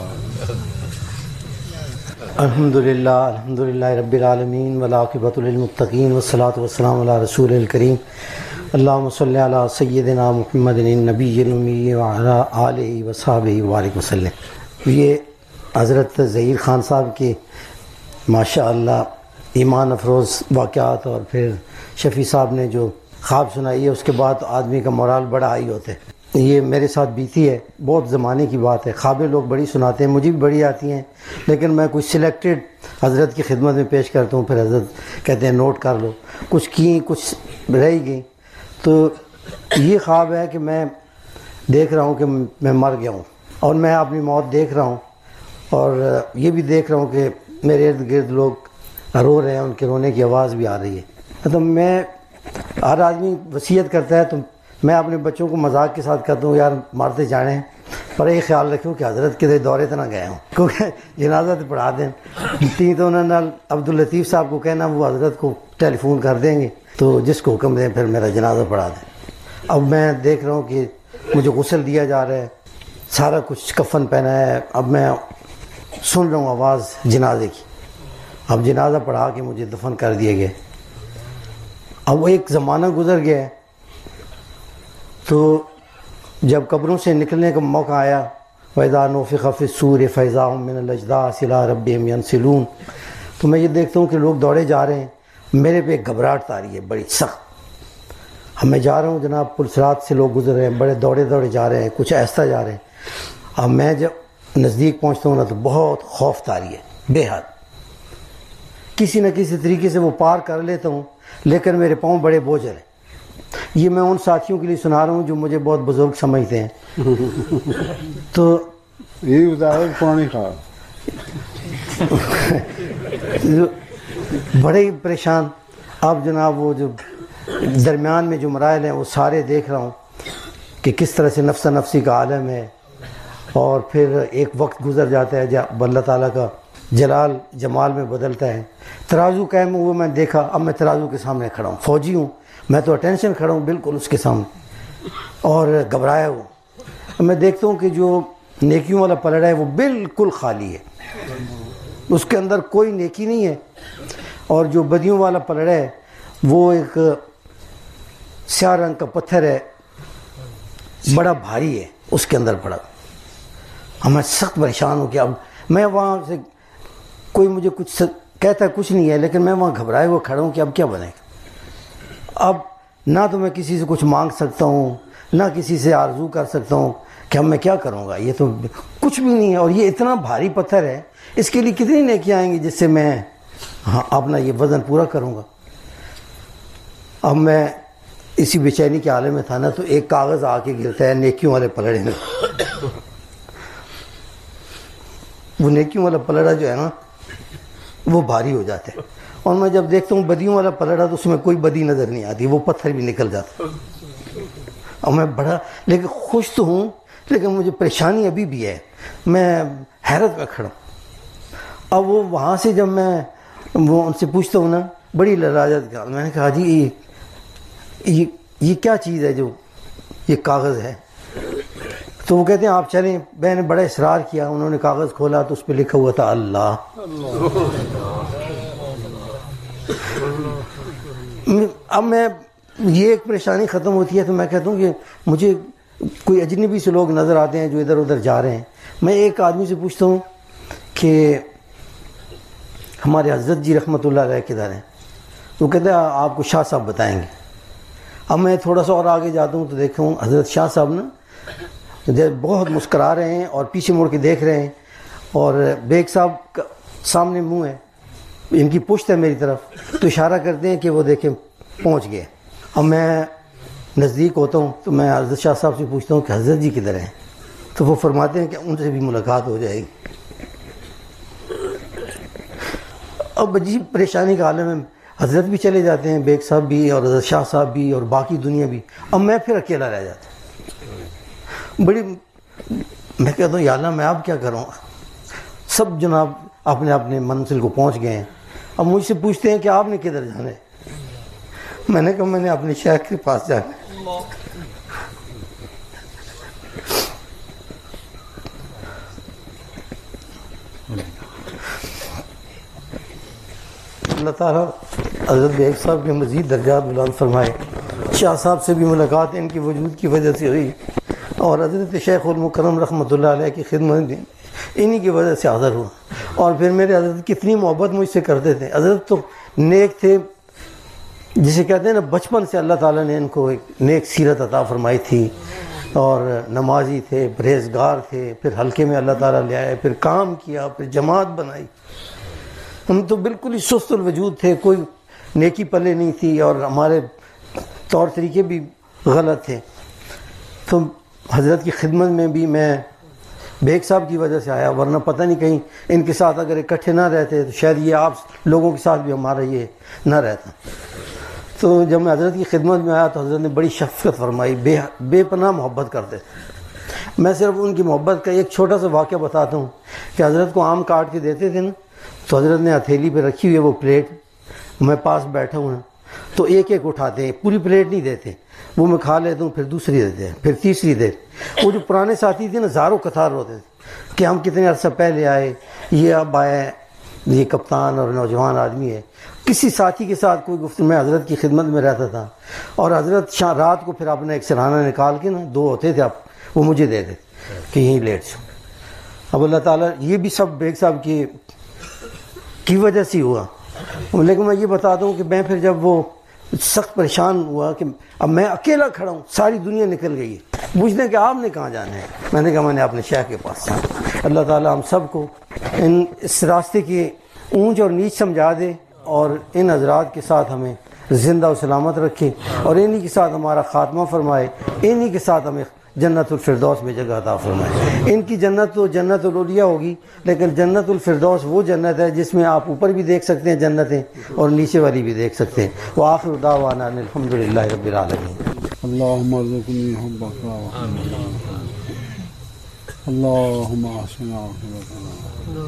अल्हम्दुलिल्लाह रब्बिल आलमीन वल आक़िबतु लिल मुत्तक़ीन वस्सलातु वस्सलामु अला रसूलिल करीम अल्लाहुम्मा सल्लि अला सय्यिदिना मुहम्मदिन नबिय्यिल उम्मी व अला आलिहि व सहबिहि व बारिक वसल्लम। ये हज़रत ज़हीर ख़ान साहब के ماشاء اللہ ایمان افروز واقعات، اور پھر شفیع صاحب نے جو خواب سنائی ہے اس کے بعد تو آدمی کا مورال بڑا ہائی ہوتا ہے. یہ میرے ساتھ بیتی ہے، بہت زمانے کی بات ہے. خوابیں لوگ بڑی سناتے ہیں، مجھے بھی بڑی آتی ہیں، لیکن میں کچھ سلیکٹڈ حضرت کی خدمت میں پیش کرتا ہوں، پھر حضرت کہتے ہیں نوٹ کر لو. کچھ کی کچھ رہ گئی. تو یہ خواب ہے کہ میں دیکھ رہا ہوں کہ میں مر گیا ہوں اور میں اپنی موت دیکھ رہا ہوں، اور یہ بھی دیکھ رہا ہوں کہ میرے ارد گرد لوگ رو رہے ہیں، ان کے رونے کی آواز بھی آ رہی ہے. تو میں ہر آدمی وصیت کرتا ہے، تو میں اپنے بچوں کو مذاق کے ساتھ کہتا ہوں یار مارتے جانے، پر یہ خیال رکھو کہ حضرت کے دورے تو نہ گئے ہوں، کیونکہ جنازہ تو پڑھا دیں. تین تو انہوں نے عبداللطیف صاحب کو کہنا، وہ حضرت کو ٹیلی فون کر دیں گے تو جس کو حکم دیں پھر میرا جنازہ پڑھا دیں. اب میں دیکھ رہا ہوں کہ مجھے غسل دیا جا رہا ہے، سارا کچھ کفن پہنا ہے. اب میں سن رہا ہوں آواز جنازے کی. اب جنازہ پڑھا کے مجھے دفن کر دیے گئے. اب وہ ایک زمانہ گزر گیا ہے، تو جب قبروں سے نکلنے کا موقع آیا، وَإِذَا نُفِخَ فِي الصُّورِ فَإِذَا هُم مِّنَ الْأَجْدَاثِ إِلَىٰ رَبِّهِمْ يَنْسِلُونَ. تو میں یہ دیکھتا ہوں کہ لوگ دوڑے جا رہے ہیں، میرے پہ ایک گھبراہٹ آ رہی ہے بڑی سخت. اب میں جا رہا ہوں جناب، پلسرات سے لوگ گزر رہے ہیں، بڑے دوڑے دوڑے جا رہے ہیں، کچھ ایسا جا رہے ہیں. اب میں جب نزدیک پہنچتا ہوں نا تو بہت خوف طاری ہے بے حد. کسی نہ کسی طریقے سے وہ پار کر لیتا ہوں، لیکن میرے پاؤں بڑے بوجھل ہیں. یہ میں ان ساتھیوں کے لیے سنا رہا ہوں جو مجھے بہت بزرگ سمجھتے ہیں. تو یہ بتایا پرانی خواب بڑے پریشان. اب جناب وہ جو درمیان میں جو مراحل ہیں وہ سارے دیکھ رہا ہوں کہ کس طرح سے نفس نفسی کا عالم ہے، اور پھر ایک وقت گزر جاتا ہے جب اللہ تعالیٰ کا جلال جمال میں بدلتا ہے. ترازو قائم ہوا میں دیکھا. اب میں ترازو کے سامنے کھڑا ہوں، فوجی ہوں میں، تو اٹینشن کھڑا ہوں بالکل اس کے سامنے اور گھبرایا ہوں. میں دیکھتا ہوں کہ جو نیکیوں والا پلڑا ہے وہ بالکل خالی ہے، اس کے اندر کوئی نیکی نہیں ہے، اور جو بدیوں والا پلڑا ہے وہ ایک سیاہ رنگ کا پتھر ہے، بڑا بھاری ہے اس کے اندر پڑا. اب میں سخت پریشان ہوں کہ اب میں وہاں سے کوئی مجھے کچھ کہتا کچھ نہیں ہے، لیکن میں وہاں گھبرائے ہوئے کھڑا ہوں کہ اب کیا بنے گا. اب نہ تو میں کسی سے کچھ مانگ سکتا ہوں، نہ کسی سے آرزو کر سکتا ہوں کہ اب میں کیا کروں گا، یہ تو کچھ بھی نہیں ہے. اور یہ اتنا بھاری پتھر ہے، اس کے لیے کتنی نیکیاں آئیں گی جس سے میں اپنا یہ وزن پورا کروں گا. اب میں اسی بے چینی کے عالم میں تھا نا، تو ایک کاغذ آ کے گرتا ہے نیکیوں والے پلڑے میں. وہ نیکیوں والا پلڑا جو ہے نا وہ بھاری ہو جاتا ہے، اور میں جب دیکھتا ہوں بدیوں والا پلڑا تو اس میں کوئی بدی نظر نہیں آتی، وہ پتھر بھی نکل جاتا. اور میں بڑا لیکن خوش تو ہوں، لیکن مجھے پریشانی ابھی بھی ہے، میں حیرت میں کھڑا ہوں. اب وہ وہاں سے جب میں وہ ان سے پوچھتا ہوں نا، بڑی لراجت کا، میں نے کہا جی یہ کیا چیز ہے جو یہ کاغذ ہے؟ تو وہ کہتے ہیں آپ چلیں. میں نے بڑا اصرار کیا، انہوں نے کاغذ کھولا تو اس پہ لکھا ہوا تھا اللہ. اب میں یہ ایک پریشانی ختم ہوتی ہے تو میں کہتا ہوں کہ مجھے کوئی اجنبی سے لوگ نظر آتے ہیں جو ادھر ادھر جا رہے ہیں. میں ایک آدمی سے پوچھتا ہوں کہ ہمارے حضرت جی رحمۃ اللہ علیہ کدھر ہیں؟ وہ کہتے ہیں آپ کو شاہ صاحب بتائیں گے. اب میں تھوڑا سا اور آگے جاتا ہوں تو دیکھتا ہوں حضرت شاہ صاحب نا بہت مسکرا رہے ہیں اور پیچھے مڑ کے دیکھ رہے ہیں، اور بیگ صاحب کا سامنے منہ ہے، ان کی پشت ہے میری طرف، تو اشارہ کرتے ہیں کہ وہ دیکھیں پہنچ گئے. اب میں نزدیک ہوتا ہوں تو میں حضرت شاہ صاحب سے پوچھتا ہوں کہ حضرت جی کدھر ہیں؟ تو وہ فرماتے ہیں کہ ان سے بھی ملاقات ہو جائے گی. اب عجیب پریشانی کا عالم ہے، حضرت بھی چلے جاتے ہیں، بیگ صاحب بھی اور حضرت شاہ صاحب بھی اور باقی دنیا بھی. اب میں پھر اکیلا رہ جاتا ہوں. بڑی میں کہتا ہوں یا اللہ میں اب کیا کروں. سب جناب اپنے اپنے منزل کو پہنچ گئے ہیں. اب مجھ سے پوچھتے ہیں کہ آپ نے کدھر جانا ہے؟ میں نے کہا میں نے اپنے شیخ کے پاس جانا ہے. اللہ تعالیٰ حضرت بیگ صاحب کے مزید درجات بلند فرمائے. شاہ صاحب سے بھی ملاقات ان کی وجود کی وجہ سے ہوئی، اور حضرت شیخ المکرم رحمۃ اللہ علیہ کی خدمت انہی کی وجہ سے حاضر ہوا. اور پھر میرے حضرت کتنی محبت مجھ سے کرتے تھے. حضرت تو نیک تھے، جسے کہتے ہیں نا بچپن سے اللہ تعالیٰ نے ان کو ایک نیک سیرت عطا فرمائی تھی، اور نمازی تھے، پرہیزگار تھے. پھر حلقے میں اللہ تعالیٰ لے آئے، پھر کام کیا، پھر جماعت بنائی. ہم تو بالکل ہی سست الوجود تھے، کوئی نیکی پلے نہیں تھی، اور ہمارے طور طریقے بھی غلط تھے. تو حضرت کی خدمت میں بھی میں بیگ صاحب کی وجہ سے آیا، ورنہ پتہ نہیں کہیں ان کے ساتھ اگر اکٹھے نہ رہتے تو شاید یہ آپ لوگوں کے ساتھ بھی ہمارا یہ نہ رہتا. تو جب میں حضرت کی خدمت میں آیا تو حضرت نے بڑی شفقت فرمائی، بے پناہ محبت کرتے تھے. میں صرف ان کی محبت کا ایک چھوٹا سا واقعہ بتاتا ہوں کہ حضرت کو آم کاٹ کے دیتے تھے نا، تو حضرت نے ہتھیلی پہ رکھی ہوئی ہے وہ پلیٹ، میں پاس بیٹھا ہوں تو ایک ایک اٹھاتے ہیں، پوری پلیٹ نہیں دیتے، وہ میں کھا لیتا ہوں، پھر دوسری دیتے ہیں، پھر تیسری دیتے. وہ جو پرانے ساتھی تھے نا زاروں قطار ہوتے تھے کہ ہم کتنے عرصہ پہلے آئے، یہ اب آئے، یہ کپتان اور نوجوان آدمی ہے. کسی ساتھی کے ساتھ کوئی گفتگو، میں حضرت کی خدمت میں رہتا تھا، اور حضرت رات کو پھر اپنا ایک سرہانہ نکال کے نا، 2 ہوتے تھے آپ، وہ مجھے دے دیتے کہ یہیں لیٹ جاؤ. اب اللہ تعالیٰ یہ بھی سب بیگ صاحب کی وجہ سے ہوا. لیکن میں یہ بتاتا ہوں کہ میں پھر جب وہ سخت پریشان ہوا کہ اب میں اکیلا کھڑا ہوں، ساری دنیا نکل گئی ہے، پوچھنے کہ آپ نے کہاں جانا ہے. میں نے کہا میں نے اپنے شیخ کے پاس جانا. اللہ تعالیٰ ہم سب کو اس راستے کی اونچ اور نیچ سمجھا دے، اور ان حضرات کے ساتھ ہمیں زندہ و سلامت رکھے، اور انہی کے ساتھ ہمارا خاتمہ فرمائے، انہی کے ساتھ ہمیں جنت الفردوس میں جگہ عطا فرمائے. ان کی جنت تو جنت الاولیاء ہوگی، لیکن جنت الفردوس وہ جنت ہے جس میں آپ اوپر بھی دیکھ سکتے ہیں جنتیں، اور نیچے والی بھی دیکھ سکتے ہیں. وآخر دعوانا ان الحمدللہ رب العالمین. اللهم ارزقني حبك اللهم احسن عاقبتنا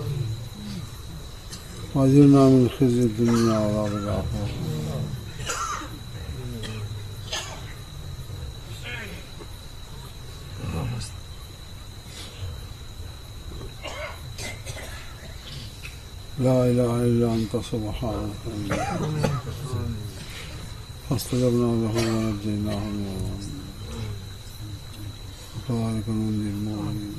واجرنا من خزي الدنيا وعذاب الآخرة. لا إله إلا أنت سبحانك فاستجبنا له ونجيناه من الغم وكذلك ننجي المؤمنين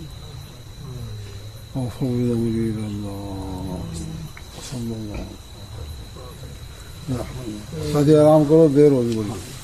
وفوض أمري إلى الله صلى الله عليه وسلم. آرام کرو، دیر ہوگی بڑی.